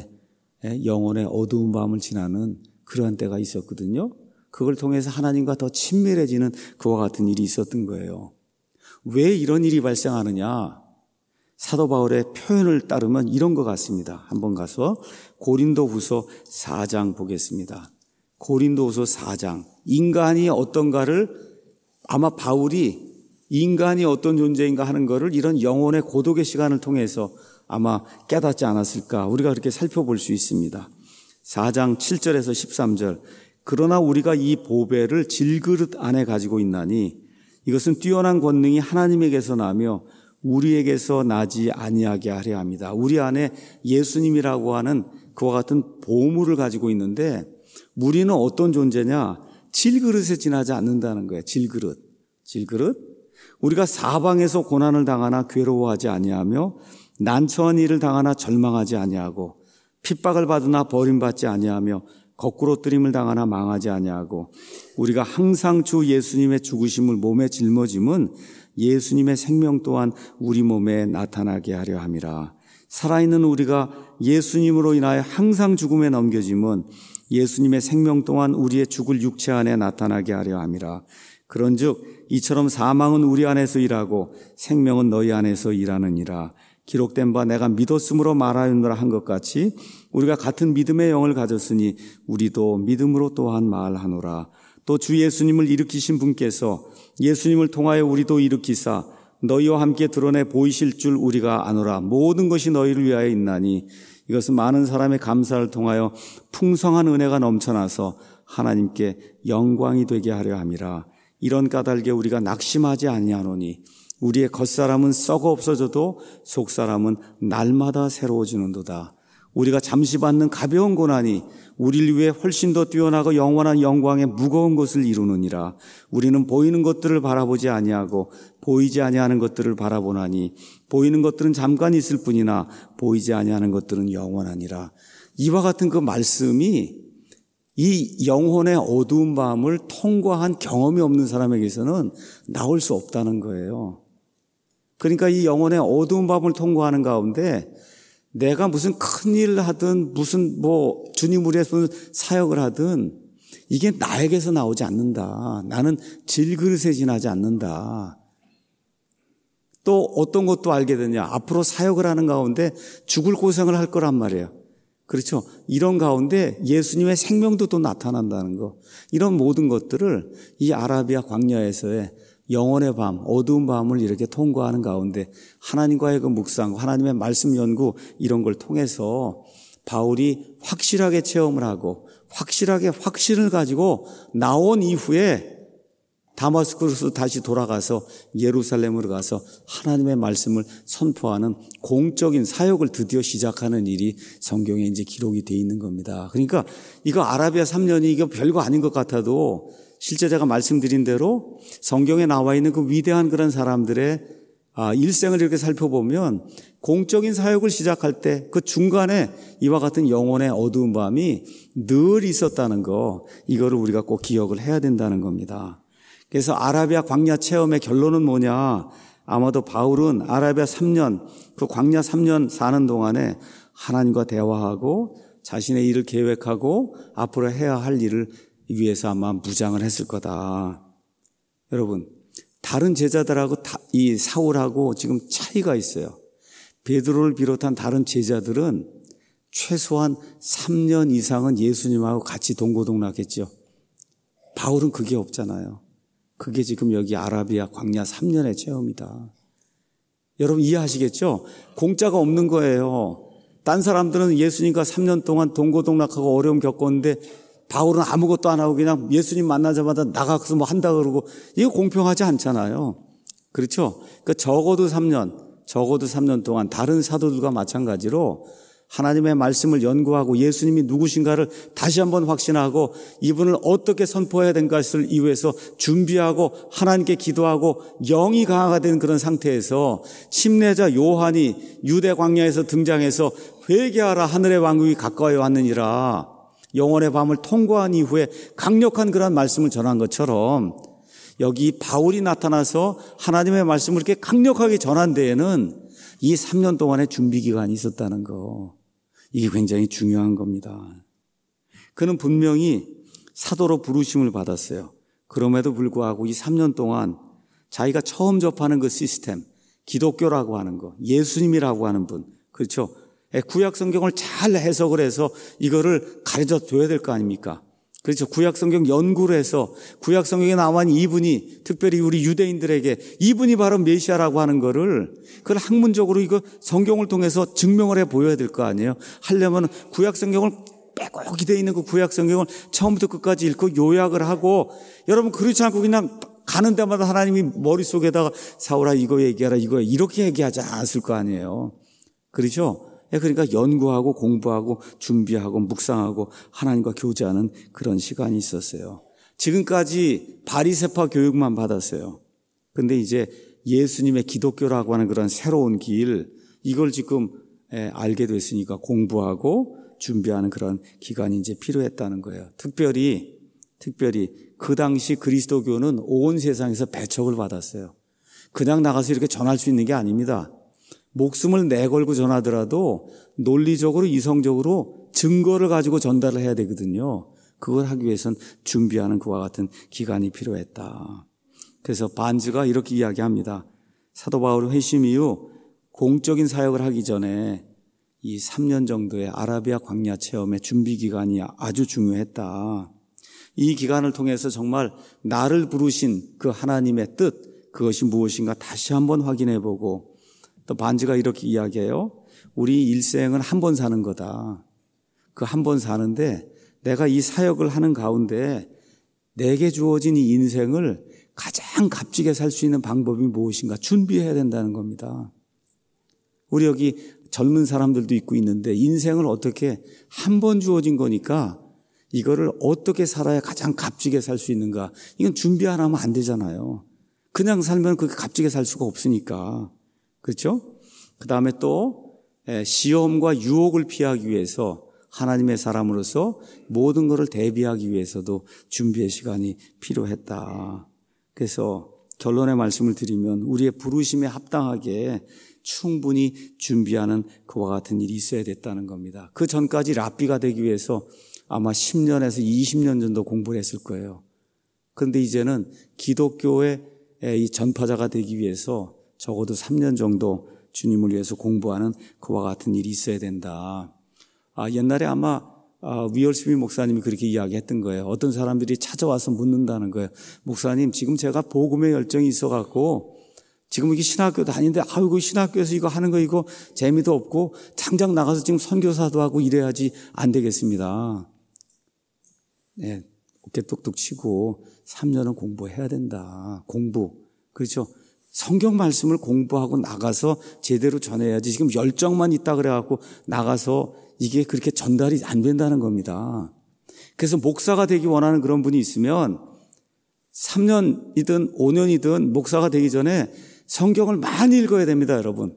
영혼의 어두운 밤을 지나는 그러한 때가 있었거든요. 그걸 통해서 하나님과 더 친밀해지는 그와 같은 일이 있었던 거예요. 왜 이런 일이 발생하느냐? 사도 바울의 표현을 따르면 이런 것 같습니다. 한번 가서 고린도후서 4장 보겠습니다. 고린도후서 4장. 인간이 어떤가를 아마 바울이 인간이 어떤 존재인가 하는 것을 이런 영혼의 고독의 시간을 통해서 아마 깨닫지 않았을까. 우리가 그렇게 살펴볼 수 있습니다. 4장 7절에서 13절. 그러나 우리가 이 보배를 질그릇 안에 가지고 있나니 이것은 뛰어난 권능이 하나님에게서 나며 우리에게서 나지 아니하게 하려 합니다. 우리 안에 예수님이라고 하는 그와 같은 보물을 가지고 있는데 우리는 어떤 존재냐? 질그릇에 지나지 않는다는 거예요. 질그릇. 우리가 사방에서 고난을 당하나 괴로워하지 아니하며 난처한 일을 당하나 절망하지 아니하고 핍박을 받으나 버림받지 아니하며 거꾸로 뜨림을 당하나 망하지 아니하고 우리가 항상 주 예수님의 죽으심을 몸에 짊어짐은 예수님의 생명 또한 우리 몸에 나타나게 하려 함이라. 살아있는 우리가 예수님으로 인하여 항상 죽음에 넘겨짐은 예수님의 생명 또한 우리의 죽을 육체 안에 나타나게 하려 함이라. 그런즉 이처럼 사망은 우리 안에서 일하고 생명은 너희 안에서 일하느니라. 기록된 바 내가 믿었으므로 말하였노라 한 것 같이 우리가 같은 믿음의 영을 가졌으니 우리도 믿음으로 또한 말하노라. 또 주 예수님을 일으키신 분께서 예수님을 통하여 우리도 일으키사 너희와 함께 드러내 보이실 줄 우리가 아노라. 모든 것이 너희를 위하여 있나니 이것은 많은 사람의 감사를 통하여 풍성한 은혜가 넘쳐나서 하나님께 영광이 되게 하려 함이라. 이런 까닭에 우리가 낙심하지 아니하노니 우리의 겉사람은 썩어 없어져도 속사람은 날마다 새로워지는도다. 우리가 잠시 받는 가벼운 고난이 우리를 위해 훨씬 더 뛰어나고 영원한 영광의 무거운 것을 이루느니라. 우리는 보이는 것들을 바라보지 아니하고 보이지 아니하는 것들을 바라보나니 보이는 것들은 잠깐 있을 뿐이나 보이지 아니하는 것들은 영원하니라. 이와 같은 그 말씀이 이 영혼의 어두운 밤을 통과한 경험이 없는 사람에게서는 나올 수 없다는 거예요. 그러니까 이 영혼의 어두운 밤을 통과하는 가운데 내가 무슨 큰 일을 하든 무슨 주님을 위해서 사역을 하든 이게 나에게서 나오지 않는다. 나는 질그릇에 지나지 않는다. 또 어떤 것도 알게 되냐. 앞으로 사역을 하는 가운데 죽을 고생을 할 거란 말이에요. 그렇죠. 이런 가운데 예수님의 생명도 또 나타난다는 거. 이런 모든 것들을 이 아라비아 광야에서의 영혼의 밤, 어두운 밤을 이렇게 통과하는 가운데 하나님과의 그 묵상, 하나님의 말씀 연구 이런 걸 통해서 바울이 확실하게 체험을 하고 확실하게 확신을 가지고 나온 이후에 다마스쿠스로 다시 돌아가서 예루살렘으로 가서 하나님의 말씀을 선포하는 공적인 사역을 드디어 시작하는 일이 성경에 이제 기록이 되어 있는 겁니다. 그러니까 이거 아라비아 3년이 이거 별거 아닌 것 같아도 실제 제가 말씀드린 대로 성경에 나와 있는 그 위대한 그런 사람들의 일생을 이렇게 살펴보면 공적인 사역을 시작할 때 그 중간에 이와 같은 영혼의 어두운 밤이 늘 있었다는 거, 이거를 우리가 꼭 기억을 해야 된다는 겁니다. 그래서 아라비아 광야 체험의 결론은 뭐냐? 아마도 바울은 아라비아 3년, 그 광야 3년 사는 동안에 하나님과 대화하고 자신의 일을 계획하고 앞으로 해야 할 일을 위해서 아마 무장을 했을 거다. 여러분, 다른 제자들하고 이 사울하고 지금 차이가 있어요. 베드로를 비롯한 다른 제자들은 최소한 3년 이상은 예수님하고 같이 동고동락했죠. 바울은 그게 없잖아요. 그게 지금 여기 아라비아 광야 3년의 체험이다. 여러분 이해하시겠죠? 공짜가 없는 거예요. 딴 사람들은 예수님과 3년 동안 동고동락하고 어려움 겪었는데 바울은 아무것도 안 하고 그냥 예수님 만나자마자 나가서 뭐 한다 그러고, 이거 공평하지 않잖아요. 그렇죠? 그러니까 적어도 3년 동안 다른 사도들과 마찬가지로 하나님의 말씀을 연구하고 예수님이 누구신가를 다시 한번 확신하고 이분을 어떻게 선포해야 된 것을 이유해서 준비하고 하나님께 기도하고 영이 강화가 된 그런 상태에서 침례자 요한이 유대 광야에서 등장해서 회개하라 하늘의 왕국이 가까이 왔느니라, 영원의 밤을 통과한 이후에 강력한 그런 말씀을 전한 것처럼 여기 바울이 나타나서 하나님의 말씀을 이렇게 강력하게 전한 데에는 이 3년 동안의 준비 기간이 있었다는 거, 이게 굉장히 중요한 겁니다. 그는 분명히 사도로 부르심을 받았어요. 그럼에도 불구하고 이 3년 동안 자기가 처음 접하는 그 시스템, 기독교라고 하는 거, 예수님이라고 하는 분, 그렇죠? 구약 성경을 잘 해석을 해서 이거를 가르쳐 줘야 될 거 아닙니까? 그렇죠. 구약 성경 연구를 해서 구약 성경에 나와 있는 이분이, 특별히 우리 유대인들에게 이분이 바로 메시아라고 하는 거를, 그걸 학문적으로 이거 성경을 통해서 증명을 해 보여야 될 거 아니에요. 하려면 구약 성경을 빼곡히 되어 있는 그 구약 성경을 처음부터 끝까지 읽고 요약을 하고, 여러분 그렇지 않고 그냥 가는 데마다 하나님이 머릿속에다가 사울아 이거 얘기하라 이거 이렇게 얘기하지 않았을 거 아니에요. 그렇죠? 그러니까 연구하고 공부하고 준비하고 묵상하고 하나님과 교제하는 그런 시간이 있었어요. 지금까지 바리새파 교육만 받았어요. 근데 이제 예수님의 기독교라고 하는 그런 새로운 길, 이걸 지금 알게 됐으니까 공부하고 준비하는 그런 기간이 이제 필요했다는 거예요. 특별히 그 당시 그리스도교는 온 세상에서 배척을 받았어요. 그냥 나가서 이렇게 전할 수 있는 게 아닙니다. 목숨을 내걸고 전하더라도 논리적으로 이성적으로 증거를 가지고 전달을 해야 되거든요. 그걸 하기 위해서는 준비하는 그와 같은 기간이 필요했다. 그래서 반즈가 이렇게 이야기합니다. 사도 바울의 회심 이후 공적인 사역을 하기 전에 이 3년 정도의 아라비아 광야 체험의 준비 기간이 아주 중요했다. 이 기간을 통해서 정말 나를 부르신 그 하나님의 뜻, 그것이 무엇인가 다시 한번 확인해보고, 또 반즈가 이렇게 이야기해요. 우리 일생은 한 번 사는 거다. 그 한 번 사는데 내가 이 사역을 하는 가운데 내게 주어진 이 인생을 가장 값지게 살 수 있는 방법이 무엇인가 준비해야 된다는 겁니다. 우리 여기 젊은 사람들도 있고 있는데 인생을 어떻게 한 번 주어진 거니까 이거를 어떻게 살아야 가장 값지게 살 수 있는가, 이건 준비 안 하면 안 되잖아요. 그냥 살면 그렇게 값지게 살 수가 없으니까. 그렇죠? 그 다음에 또 시험과 유혹을 피하기 위해서 하나님의 사람으로서 모든 것을 대비하기 위해서도 준비의 시간이 필요했다. 그래서 결론의 말씀을 드리면 우리의 부르심에 합당하게 충분히 준비하는 그와 같은 일이 있어야 됐다는 겁니다. 그 전까지 랍비가 되기 위해서 아마 10년에서 20년 정도 공부를 했을 거예요. 그런데 이제는 기독교의 이 전파자가 되기 위해서 적어도 3년 정도 주님을 위해서 공부하는 그와 같은 일이 있어야 된다. 옛날에 아마 위얼스비 목사님이 그렇게 이야기했던 거예요. 어떤 사람들이 찾아와서 묻는다는 거예요. 목사님, 지금 제가 복음의 열정이 있어갖고 지금 이게 신학교 다니는데 아이고 신학교에서 이거 하는 거 이거 재미도 없고 당장 나가서 지금 선교사도 하고 이래야지 안 되겠습니다. 네, 어깨 뚝뚝 치고 3년은 공부해야 된다. 공부. 그렇죠? 성경 말씀을 공부하고 나가서 제대로 전해야지. 지금 열정만 있다 그래갖고 나가서 이게 그렇게 전달이 안 된다는 겁니다. 그래서 목사가 되기 원하는 그런 분이 있으면 3년이든 5년이든 목사가 되기 전에 성경을 많이 읽어야 됩니다, 여러분.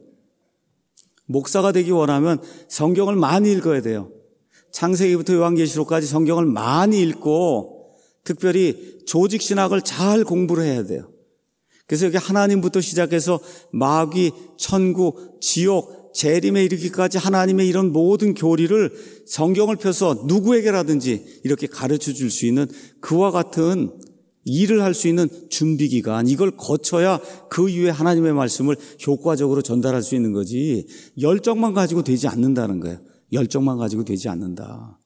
목사가 되기 원하면 성경을 많이 읽어야 돼요. 창세기부터 요한계시록까지 성경을 많이 읽고 특별히 조직신학을 잘 공부를 해야 돼요. 그래서 여기 하나님부터 시작해서 마귀, 천국, 지옥, 재림에 이르기까지 하나님의 이런 모든 교리를 성경을 펴서 누구에게라든지 이렇게 가르쳐 줄 수 있는 그와 같은 일을 할 수 있는 준비기간, 이걸 거쳐야 그 이후에 하나님의 말씀을 효과적으로 전달할 수 있는 거지 열정만 가지고 되지 않는다는 거예요. 열정만 가지고 되지 않는다.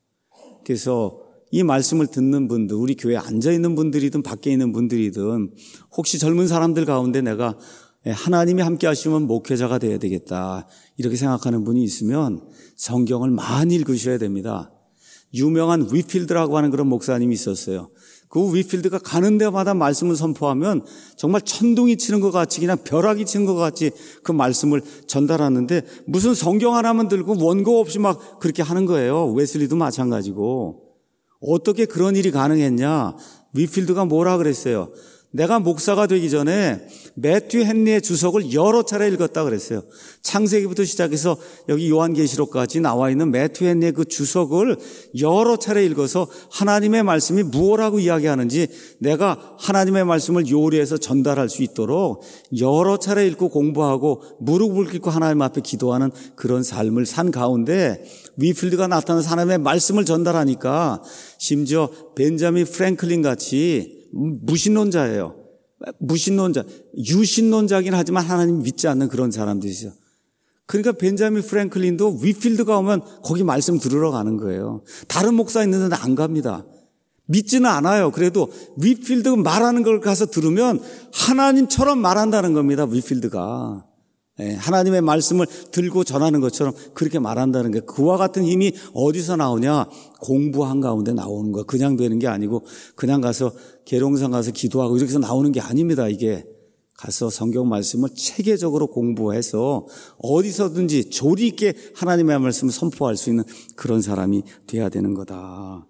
그래서 이 말씀을 듣는 분들, 우리 교회에 앉아있는 분들이든 밖에 있는 분들이든 혹시 젊은 사람들 가운데 내가 하나님이 함께 하시면 목회자가 돼야 되겠다 이렇게 생각하는 분이 있으면 성경을 많이 읽으셔야 됩니다. 유명한 위필드라고 하는 그런 목사님이 있었어요. 그 위필드가 가는 데마다 말씀을 선포하면 정말 천둥이 치는 것 같이 그냥 벼락이 치는 것 같이 그 말씀을 전달하는데 무슨 성경 하나만 들고 원고 없이 막 그렇게 하는 거예요. 웨슬리도 마찬가지고. 어떻게 그런 일이 가능했냐? 위필드가 뭐라 그랬어요? 내가 목사가 되기 전에 매튜 헨리의 주석을 여러 차례 읽었다 그랬어요. 창세기부터 시작해서 여기 요한계시록까지 나와 있는 매튜 헨리의 그 주석을 여러 차례 읽어서 하나님의 말씀이 무엇라고 이야기하는지 내가 하나님의 말씀을 요리해서 전달할 수 있도록 여러 차례 읽고 공부하고 무릎을 꿇고 하나님 앞에 기도하는 그런 삶을 산 가운데 위필드가 나타나서 하나님의 말씀을 전달하니까 심지어 벤자민 프랭클린 같이 무신론자예요. 무신론자, 유신론자긴 하지만 하나님 믿지 않는 그런 사람들이죠. 그러니까 벤자민 프랭클린도 위필드가 오면 거기 말씀 들으러 가는 거예요. 다른 목사 있는데 안 갑니다. 믿지는 않아요. 그래도 위필드가 말하는 걸 가서 들으면 하나님처럼 말한다는 겁니다. 위필드가. 하나님의 말씀을 들고 전하는 것처럼 그렇게 말한다는 게 그와 같은 힘이 어디서 나오냐? 공부한 가운데 나오는 거야. 그냥 되는 게 아니고 그냥 가서 계룡산 가서 기도하고 이렇게 해서 나오는 게 아닙니다. 이게 가서 성경 말씀을 체계적으로 공부해서 어디서든지 조리 있게 하나님의 말씀을 선포할 수 있는 그런 사람이 돼야 되는 거다.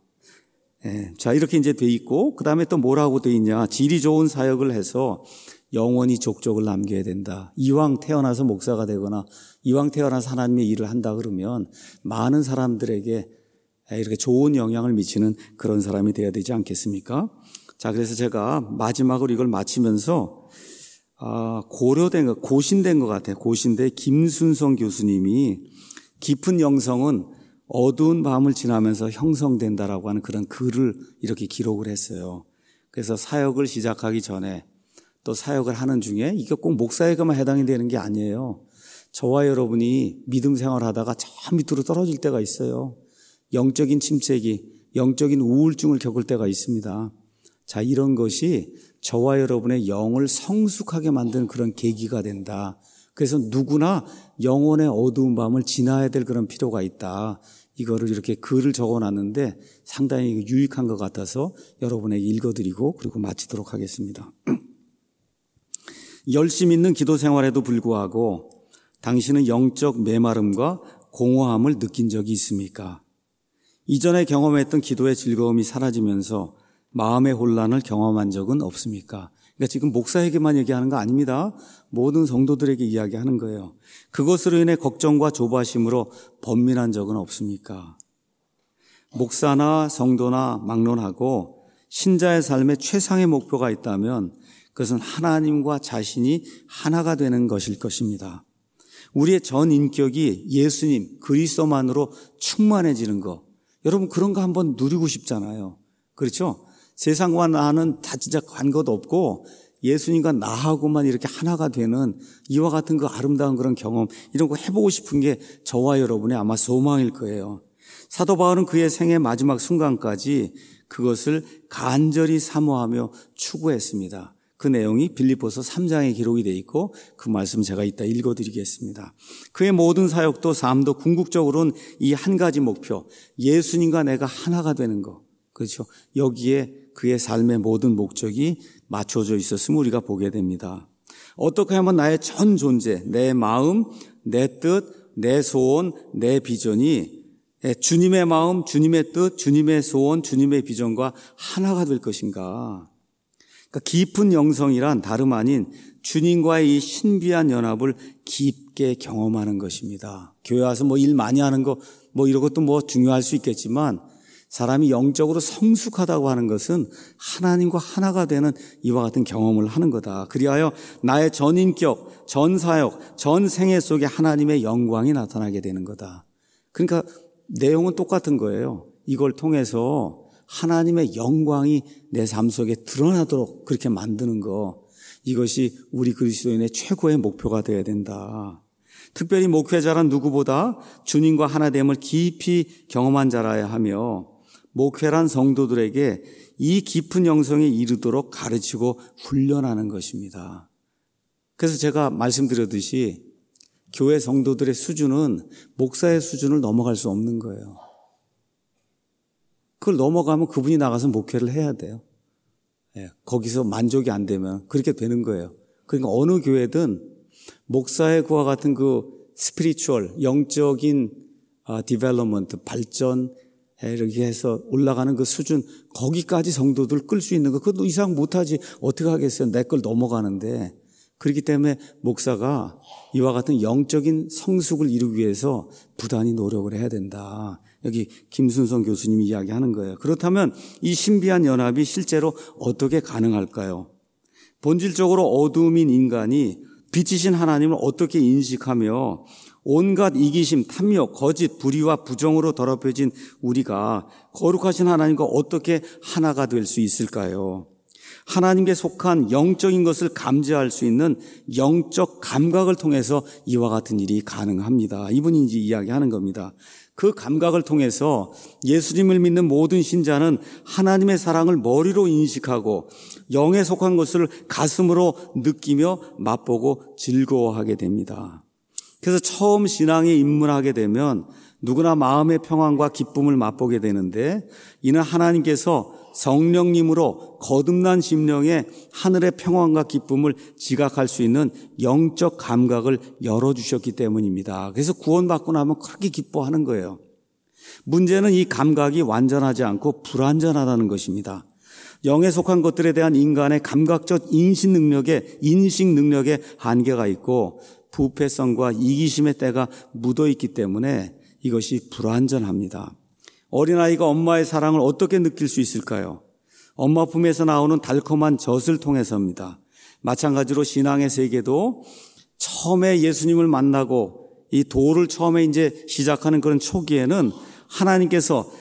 자, 이렇게 이제 돼 있고 그 다음에 또 뭐라고 돼 있냐? 질이 좋은 사역을 해서 영원히 족족을 남겨야 된다. 이왕 태어나서 목사가 되거나 이왕 태어나서 하나님의 일을 한다 그러면 많은 사람들에게 이렇게 좋은 영향을 미치는 그런 사람이 돼야 되지 않겠습니까? 자, 그래서 제가 마지막으로 이걸 마치면서 고신된 것 같아요. 고신대 김순성 교수님이 깊은 영성은 어두운 밤을 지나면서 형성된다라고 하는 그런 글을 이렇게 기록을 했어요. 그래서 사역을 시작하기 전에 또 사역을 하는 중에 이게 꼭 목사에게만 해당이 되는 게 아니에요. 저와 여러분이 믿음 생활하다가 저 밑으로 떨어질 때가 있어요. 영적인 침체기, 영적인 우울증을 겪을 때가 있습니다. 자, 이런 것이 저와 여러분의 영을 성숙하게 만드는 그런 계기가 된다. 그래서 누구나 영혼의 어두운 밤을 지나야 될 그런 필요가 있다. 이거를 이렇게 글을 적어놨는데 상당히 유익한 것 같아서 여러분에게 읽어드리고 그리고 마치도록 하겠습니다. 열심 있는 기도 생활에도 불구하고 당신은 영적 메마름과 공허함을 느낀 적이 있습니까? 이전에 경험했던 기도의 즐거움이 사라지면서 마음의 혼란을 경험한 적은 없습니까? 그러니까 지금 목사에게만 얘기하는 거 아닙니다. 모든 성도들에게 이야기하는 거예요. 그것으로 인해 걱정과 조바심으로 번민한 적은 없습니까? 목사나 성도나 막론하고 신자의 삶에 최상의 목표가 있다면 그것은 하나님과 자신이 하나가 되는 것일 것입니다. 우리의 전 인격이 예수님, 그리스도만으로 충만해지는 것. 여러분 그런 거 한번 누리고 싶잖아요. 그렇죠? 세상과 나는 다 진짜 관계도 없고 예수님과 나하고만 이렇게 하나가 되는 이와 같은 그 아름다운 그런 경험 이런 거 해보고 싶은 게 저와 여러분의 아마 소망일 거예요. 사도 바울은 그의 생의 마지막 순간까지 그것을 간절히 사모하며 추구했습니다. 그 내용이 빌립보서 3장에 기록이 되어 있고 그 말씀 제가 이따 읽어드리겠습니다. 그의 모든 사역도 삶도 궁극적으로는 이 한 가지 목표, 예수님과 내가 하나가 되는 것. 그렇죠. 여기에 그의 삶의 모든 목적이 맞춰져 있었음을 우리가 보게 됩니다. 어떻게 하면 나의 전 존재, 내 마음, 내 뜻, 내 소원, 내 비전이 주님의 마음, 주님의 뜻, 주님의 소원, 주님의 비전과 하나가 될 것인가? 그러니까 깊은 영성이란 다름 아닌 주님과의 이 신비한 연합을 깊게 경험하는 것입니다. 교회 와서 일 많이 하는 거 이런 것도 중요할 수 있겠지만 사람이 영적으로 성숙하다고 하는 것은 하나님과 하나가 되는 이와 같은 경험을 하는 거다. 그리하여 나의 전 인격, 전 사역, 전 생애 속에 하나님의 영광이 나타나게 되는 거다. 그러니까 내용은 똑같은 거예요. 이걸 통해서 하나님의 영광이 내 삶 속에 드러나도록 그렇게 만드는 거, 이것이 우리 그리스도인의 최고의 목표가 되어야 된다. 특별히 목회자란 누구보다 주님과 하나됨을 깊이 경험한 자라야 하며 목회란 성도들에게 이 깊은 영성에 이르도록 가르치고 훈련하는 것입니다. 그래서 제가 말씀드렸듯이 교회 성도들의 수준은 목사의 수준을 넘어갈 수 없는 거예요. 그걸 넘어가면 그분이 나가서 목회를 해야 돼요. 거기서 만족이 안 되면 그렇게 되는 거예요. 그러니까 어느 교회든 목사의 그와 같은 그 스피리추얼, 영적인 디벨롭먼트, 발전, 이렇게 해서 올라가는 그 수준, 거기까지 성도들 끌 수 있는 거, 그것도 이상 못하지. 어떻게 하겠어요? 내 걸 넘어가는데. 그렇기 때문에 목사가 이와 같은 영적인 성숙을 이루기 위해서 부단히 노력을 해야 된다. 여기 김순성 교수님이 이야기하는 거예요. 그렇다면 이 신비한 연합이 실제로 어떻게 가능할까요? 본질적으로 어두움인 인간이 빛이신 하나님을 어떻게 인식하며 온갖 이기심, 탐욕, 거짓, 불의와 부정으로 더럽혀진 우리가 거룩하신 하나님과 어떻게 하나가 될 수 있을까요? 하나님께 속한 영적인 것을 감지할 수 있는 영적 감각을 통해서 이와 같은 일이 가능합니다. 이분이 이제 이야기하는 겁니다. 그 감각을 통해서 예수님을 믿는 모든 신자는 하나님의 사랑을 머리로 인식하고 영에 속한 것을 가슴으로 느끼며 맛보고 즐거워하게 됩니다. 그래서 처음 신앙에 입문하게 되면 누구나 마음의 평안과 기쁨을 맛보게 되는데, 이는 하나님께서 성령님으로 거듭난 심령에 하늘의 평안과 기쁨을 지각할 수 있는 영적 감각을 열어주셨기 때문입니다. 그래서 구원받고 나면 그렇게 기뻐하는 거예요. 문제는 이 감각이 완전하지 않고 불완전하다는 것입니다. 영에 속한 것들에 대한 인간의 감각적 인식 능력에 한계가 있고 부패성과 이기심의 때가 묻어있기 때문에 이것이 불완전합니다. 어린아이가 엄마의 사랑을 어떻게 느낄 수 있을까요? 엄마 품에서 나오는 달콤한 젖을 통해서입니다. 마찬가지로 신앙의 세계도 처음에 예수님을 만나고 이 도를 처음에 이제 시작하는 그런 초기에는 하나님께서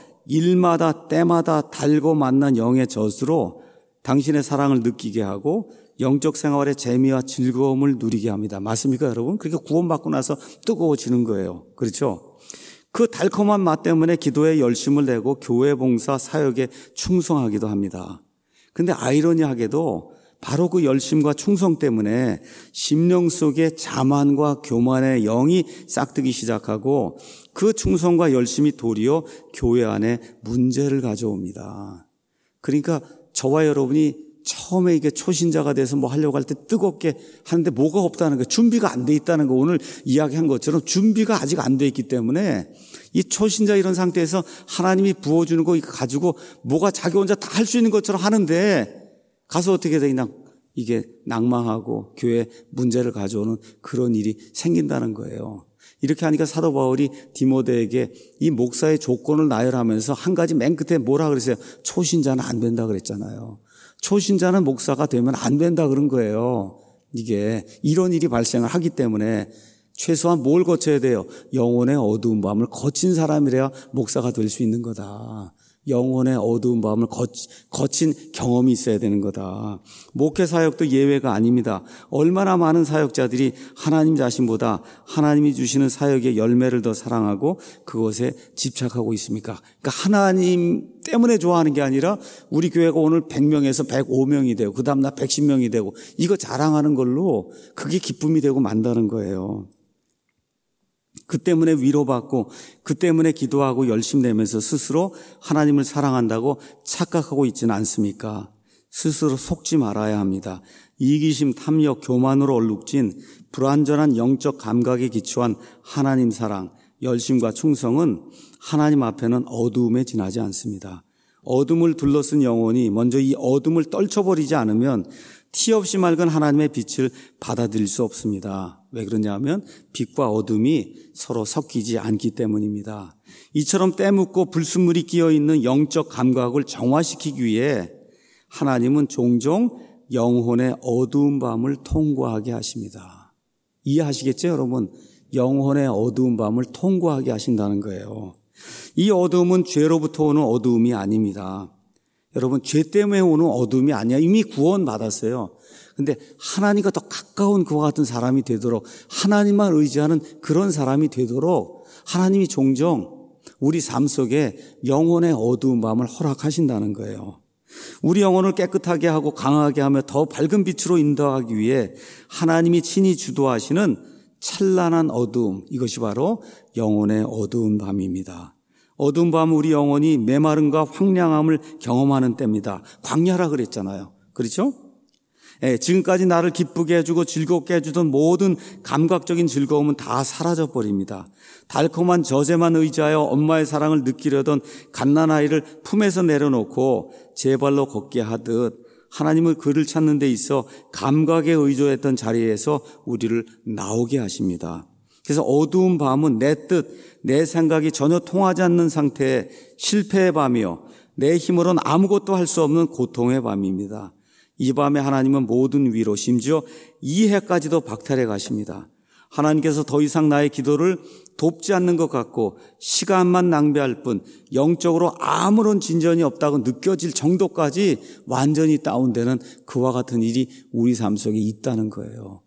일마다 때마다 달고 만난 영의 젖으로 당신의 사랑을 느끼게 하고 영적 생활의 재미와 즐거움을 누리게 합니다. 맞습니까, 여러분? 그러니까 구원받고 나서 뜨거워지는 거예요. 그렇죠? 그 달콤한 맛 때문에 기도에 열심을 내고 교회 봉사 사역에 충성하기도 합니다. 그런데 아이러니하게도 바로 그 열심과 충성 때문에 심령 속에 자만과 교만의 영이 싹트기 시작하고 그 충성과 열심이 도리어 교회 안에 문제를 가져옵니다. 그러니까 저와 여러분이 처음에 이게 초신자가 돼서 하려고 할 때 뜨겁게 하는데 뭐가 없다는 거예요. 준비가 안 돼 있다는 거. 오늘 이야기한 것처럼 준비가 아직 안 돼 있기 때문에 이 초신자 이런 상태에서 하나님이 부어주는 거 가지고 뭐가 자기 혼자 다 할 수 있는 것처럼 하는데 가서 어떻게 되냐, 이게 낭망하고 교회에 문제를 가져오는 그런 일이 생긴다는 거예요. 이렇게 하니까 사도 바울이 디모데에게 이 목사의 조건을 나열하면서 한 가지 맨 끝에 뭐라 그랬어요? 초신자는 안 된다 그랬잖아요. 초신자는 목사가 되면 안 된다 그런 거예요. 이게 이런 일이 발생을 하기 때문에 최소한 뭘 거쳐야 돼요? 영혼의 어두운 밤을 거친 사람이래야 목사가 될 수 있는 거다. 영혼의 어두운 밤을 거친 경험이 있어야 되는 거다. 목회 사역도 예외가 아닙니다. 얼마나 많은 사역자들이 하나님 자신보다 하나님이 주시는 사역의 열매를 더 사랑하고 그것에 집착하고 있습니까? 그러니까 하나님 때문에 좋아하는 게 아니라 우리 교회가 오늘 100명에서 105명이 되고 그 다음날 110명이 되고 이거 자랑하는 걸로 그게 기쁨이 되고 만다는 거예요. 그 때문에 위로받고 그 때문에 기도하고 열심히 내면서 스스로 하나님을 사랑한다고 착각하고 있지는 않습니까? 스스로 속지 말아야 합니다. 이기심, 탐욕, 교만으로 얼룩진 불완전한 영적 감각에 기초한 하나님 사랑, 열심과 충성은 하나님 앞에는 어두움에 지나지 않습니다. 어둠을 둘러쓴 영혼이 먼저 이 어둠을 떨쳐버리지 않으면 티 없이 맑은 하나님의 빛을 받아들일 수 없습니다. 왜 그러냐면 빛과 어둠이 서로 섞이지 않기 때문입니다. 이처럼 때묻고 불순물이 끼어있는 영적 감각을 정화시키기 위해 하나님은 종종 영혼의 어두운 밤을 통과하게 하십니다. 이해하시겠죠, 여러분? 영혼의 어두운 밤을 통과하게 하신다는 거예요. 이 어두움은 죄로부터 오는 어두움이 아닙니다. 여러분, 죄 때문에 오는 어두움이 아니야. 이미 구원받았어요. 근데 하나님과 더 가까운 그와 같은 사람이 되도록, 하나님만 의지하는 그런 사람이 되도록 하나님이 종종 우리 삶 속에 영혼의 어두운 밤을 허락하신다는 거예요. 우리 영혼을 깨끗하게 하고 강하게 하며 더 밝은 빛으로 인도하기 위해 하나님이 친히 주도하시는 찬란한 어두움, 이것이 바로 영혼의 어두운 밤입니다. 어두운 밤은 우리 영혼이 메마름과 황량함을 경험하는 때입니다. 광야라 그랬잖아요. 그렇죠? 지금까지 나를 기쁘게 해주고 즐겁게 해주던 모든 감각적인 즐거움은 다 사라져버립니다. 달콤한 젖에만 의지하여 엄마의 사랑을 느끼려던 갓난아이를 품에서 내려놓고 제 발로 걷게 하듯 하나님은 그를 찾는 데 있어 감각에 의존했던 자리에서 우리를 나오게 하십니다. 그래서 어두운 밤은 내 뜻, 내 생각이 전혀 통하지 않는 상태의 실패의 밤이요, 내 힘으로는 아무것도 할 수 없는 고통의 밤입니다. 이 밤에 하나님은 모든 위로, 심지어 이해까지도 박탈해 가십니다. 하나님께서 더 이상 나의 기도를 돕지 않는 것 같고 시간만 낭비할 뿐 영적으로 아무런 진전이 없다고 느껴질 정도까지 완전히 다운되는 그와 같은 일이 우리 삶 속에 있다는 거예요.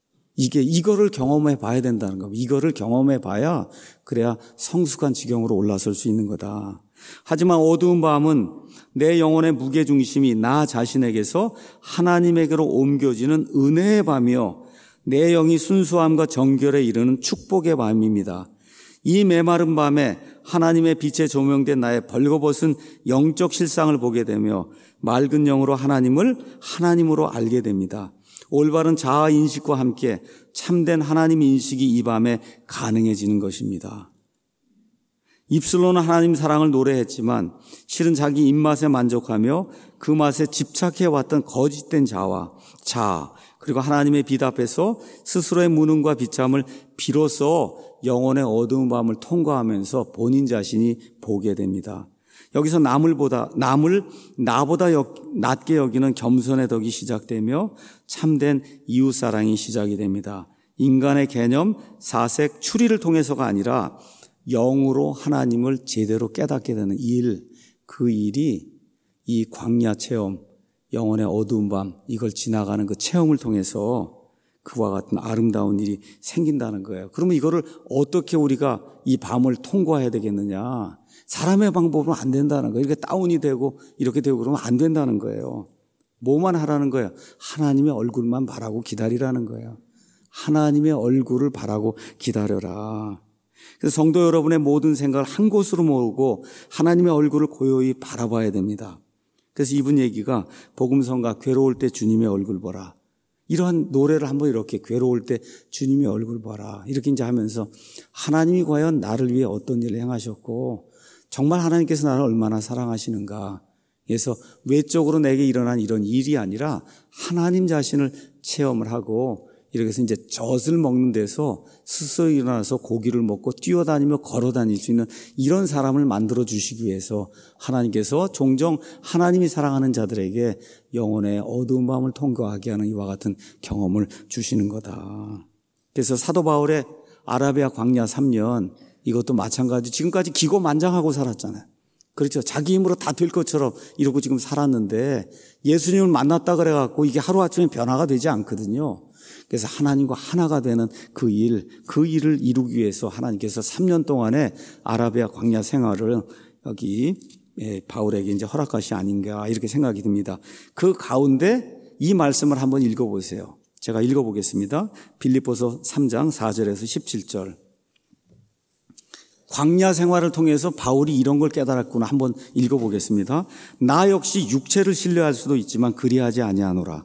이거를 경험해 봐야 된다는 겁니다. 이거를 경험해 봐야 그래야 성숙한 지경으로 올라설 수 있는 거다. 하지만 어두운 밤은 내 영혼의 무게중심이 나 자신에게서 하나님에게로 옮겨지는 은혜의 밤이요, 내 영이 순수함과 정결에 이르는 축복의 밤입니다. 이 메마른 밤에 하나님의 빛에 조명된 나의 벌거벗은 영적 실상을 보게 되며 맑은 영으로 하나님을 하나님으로 알게 됩니다. 올바른 자아 인식과 함께 참된 하나님 인식이 이 밤에 가능해지는 것입니다. 입술로는 하나님 사랑을 노래했지만 실은 자기 입맛에 만족하며 그 맛에 집착해왔던 거짓된 자아, 그리고 하나님의 빛 앞에서 스스로의 무능과 비참을 비로소 영혼의 어두운 밤을 통과하면서 본인 자신이 보게 됩니다. 여기서 남을 나보다 낮게 여기는 겸손의 덕이 시작되며 참된 이웃사랑이 시작이 됩니다. 인간의 개념, 사색, 추리를 통해서가 아니라 영으로 하나님을 제대로 깨닫게 되는 일, 그 일이 이 광야 체험, 영혼의 어두운 밤, 이걸 지나가는 그 체험을 통해서 그와 같은 아름다운 일이 생긴다는 거예요. 그러면 이거를 어떻게 우리가 이 밤을 통과해야 되겠느냐? 사람의 방법은 안 된다는 거예요. 이렇게 다운이 되고 이렇게 되고 그러면 안 된다는 거예요. 뭐만 하라는 거예요? 하나님의 얼굴만 바라고 기다리라는 거예요. 하나님의 얼굴을 바라고 기다려라. 그래서 성도 여러분의 모든 생각을 한 곳으로 모으고 하나님의 얼굴을 고요히 바라봐야 됩니다. 그래서 이분 얘기가 복음성가 괴로울 때 주님의 얼굴 보라. 이러한 노래를 한번 이렇게 괴로울 때 주님의 얼굴 보라. 이렇게 이제 하면서 하나님이 과연 나를 위해 어떤 일을 행하셨고 정말 하나님께서 나를 얼마나 사랑하시는가. 그래서 외적으로 내게 일어난 이런 일이 아니라 하나님 자신을 체험을 하고 이렇게 해서 이제 젖을 먹는 데서 스스로 일어나서 고기를 먹고 뛰어다니며 걸어다닐 수 있는 이런 사람을 만들어 주시기 위해서 하나님께서 종종 하나님이 사랑하는 자들에게 영혼의 어두운 밤을 통과하게 하는 이와 같은 경험을 주시는 거다. 그래서 사도 바울의 아라비아 광야 3년, 이것도 마찬가지. 지금까지 기고만장하고 살았잖아요. 그렇죠. 자기 힘으로 다 될 것처럼 이러고 지금 살았는데 예수님을 만났다 그래갖고 이게 하루아침에 변화가 되지 않거든요. 그래서 하나님과 하나가 되는 그 일을 이루기 위해서 하나님께서 3년 동안의 아라비아 광야 생활을 여기 바울에게 이제 허락하시 아닌가 이렇게 생각이 듭니다. 그 가운데 이 말씀을 한번 읽어보세요. 제가 읽어보겠습니다. 빌립보서 3장 4절에서 17절. 광야 생활을 통해서 바울이 이런 걸 깨달았구나. 한번 읽어보겠습니다. 나 역시 육체를 신뢰할 수도 있지만 그리하지 아니하노라.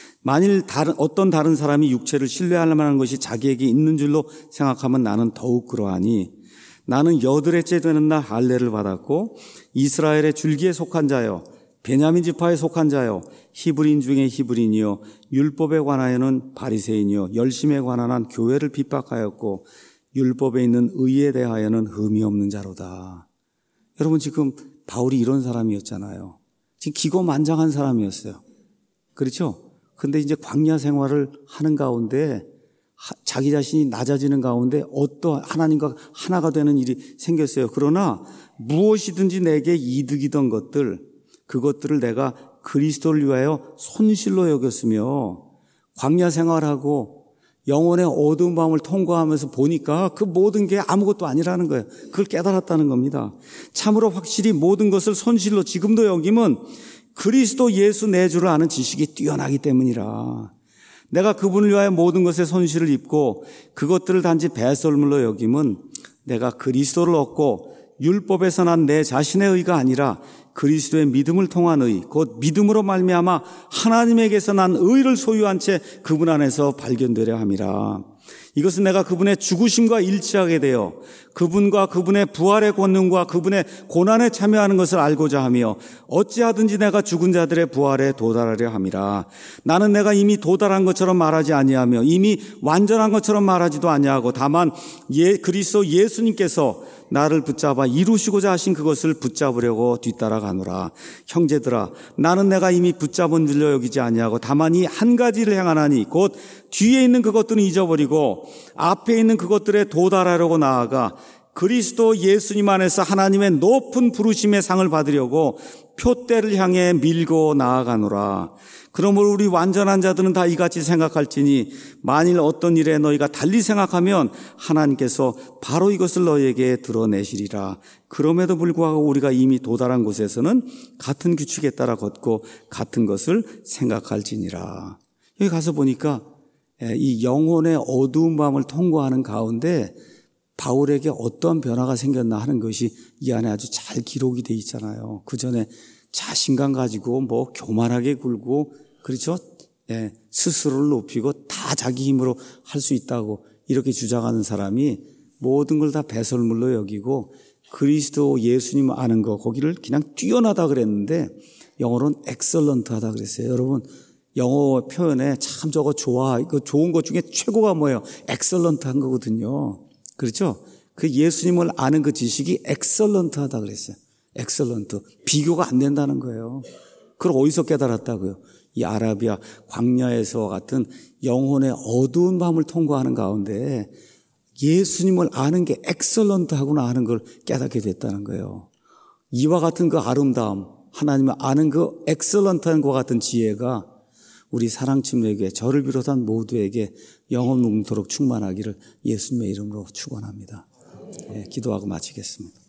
만일 어떤 다른 사람이 육체를 신뢰할 만한 것이 자기에게 있는 줄로 생각하면 나는 더욱 그러하니 나는 여드레째 되는 날 할례를 받았고 이스라엘의 줄기에 속한 자여 베냐민 지파에 속한 자여 히브리인 중에 히브리인이요 율법에 관하여는 바리새인이요 열심에 관한 한 교회를 핍박하였고 율법에 있는 의에 대하여는 흠이 없는 자로다. 여러분 지금 바울이 이런 사람이었잖아요. 지금 기고만장한 사람이었어요. 그렇죠? 근데 이제 광야 생활을 하는 가운데 자기 자신이 낮아지는 가운데 어떠한 하나님과 하나가 되는 일이 생겼어요. 그러나 무엇이든지 내게 이득이던 것들, 그것들을 내가 그리스도를 위하여 손실로 여겼으며 광야 생활하고 영혼의 어두운 밤을 통과하면서 보니까 그 모든 게 아무것도 아니라는 거예요. 그걸 깨달았다는 겁니다. 참으로 확실히 모든 것을 손실로 지금도 여김은 그리스도 예수 내 주를 아는 지식이 뛰어나기 때문이라. 내가 그분을 위하여 모든 것에 손실을 입고 그것들을 단지 배설물로 여김은 내가 그리스도를 얻고 율법에서 난 내 자신의 의가 아니라 그리스도의 믿음을 통한 의, 곧 믿음으로 말미암아 하나님에게서 난 의를 소유한 채 그분 안에서 발견되려 함이라. 이것은 내가 그분의 죽으심과 일치하게 되어 그분과 그분의 부활의 권능과 그분의 고난에 참여하는 것을 알고자 하며 어찌하든지 내가 죽은 자들의 부활에 도달하려 함이라. 나는 내가 이미 도달한 것처럼 말하지 아니하며 이미 완전한 것처럼 말하지도 아니하고 다만 그리스도 예수님께서 나를 붙잡아 이루시고자 하신 그것을 붙잡으려고 뒤따라가노라. 형제들아, 나는 내가 이미 붙잡은 줄로 여기지 아니하고 다만 이 한 가지를 행하나니 곧 뒤에 있는 그것들은 잊어버리고 앞에 있는 그것들에 도달하려고 나아가 그리스도 예수님 안에서 하나님의 높은 부르심의 상을 받으려고 표대를 향해 밀고 나아가노라. 그러므로 우리 완전한 자들은 다 이같이 생각할지니 만일 어떤 일에 너희가 달리 생각하면 하나님께서 바로 이것을 너희에게 드러내시리라. 그럼에도 불구하고 우리가 이미 도달한 곳에서는 같은 규칙에 따라 걷고 같은 것을 생각할지니라. 여기 가서 보니까 이 영혼의 어두운 밤을 통과하는 가운데 바울에게 어떠한 변화가 생겼나 하는 것이 이 안에 아주 잘 기록이 돼 있잖아요. 그 전에 자신감 가지고 뭐 교만하게 굴고 그렇죠? 스스로를 높이고 다 자기 힘으로 할 수 있다고 이렇게 주장하는 사람이 모든 걸 다 배설물로 여기고 그리스도 예수님 아는 거 거기를 그냥 뛰어나다 그랬는데 영어로는 엑설런트하다 그랬어요. 여러분 영어 표현에 참 저거 좋아. 그 좋은 것 중에 최고가 뭐예요? 엑설런트한 거거든요. 그렇죠? 그 예수님을 아는 그 지식이 엑설런트하다 그랬어요. 엑설런트. 비교가 안 된다는 거예요. 그걸 어디서 깨달았다고요? 이 아라비아 광야에서와 같은 영혼의 어두운 밤을 통과하는 가운데 예수님을 아는 게 엑설런트하구나 하는 걸 깨닫게 됐다는 거예요. 이와 같은 그 아름다움, 하나님을 아는 그 엑설런트한 것 같은 지혜가 우리 사랑친구에게 저를 비롯한 모두에게 영원 묵도록 충만하기를 예수님의 이름으로 축원합니다. 기도하고 마치겠습니다.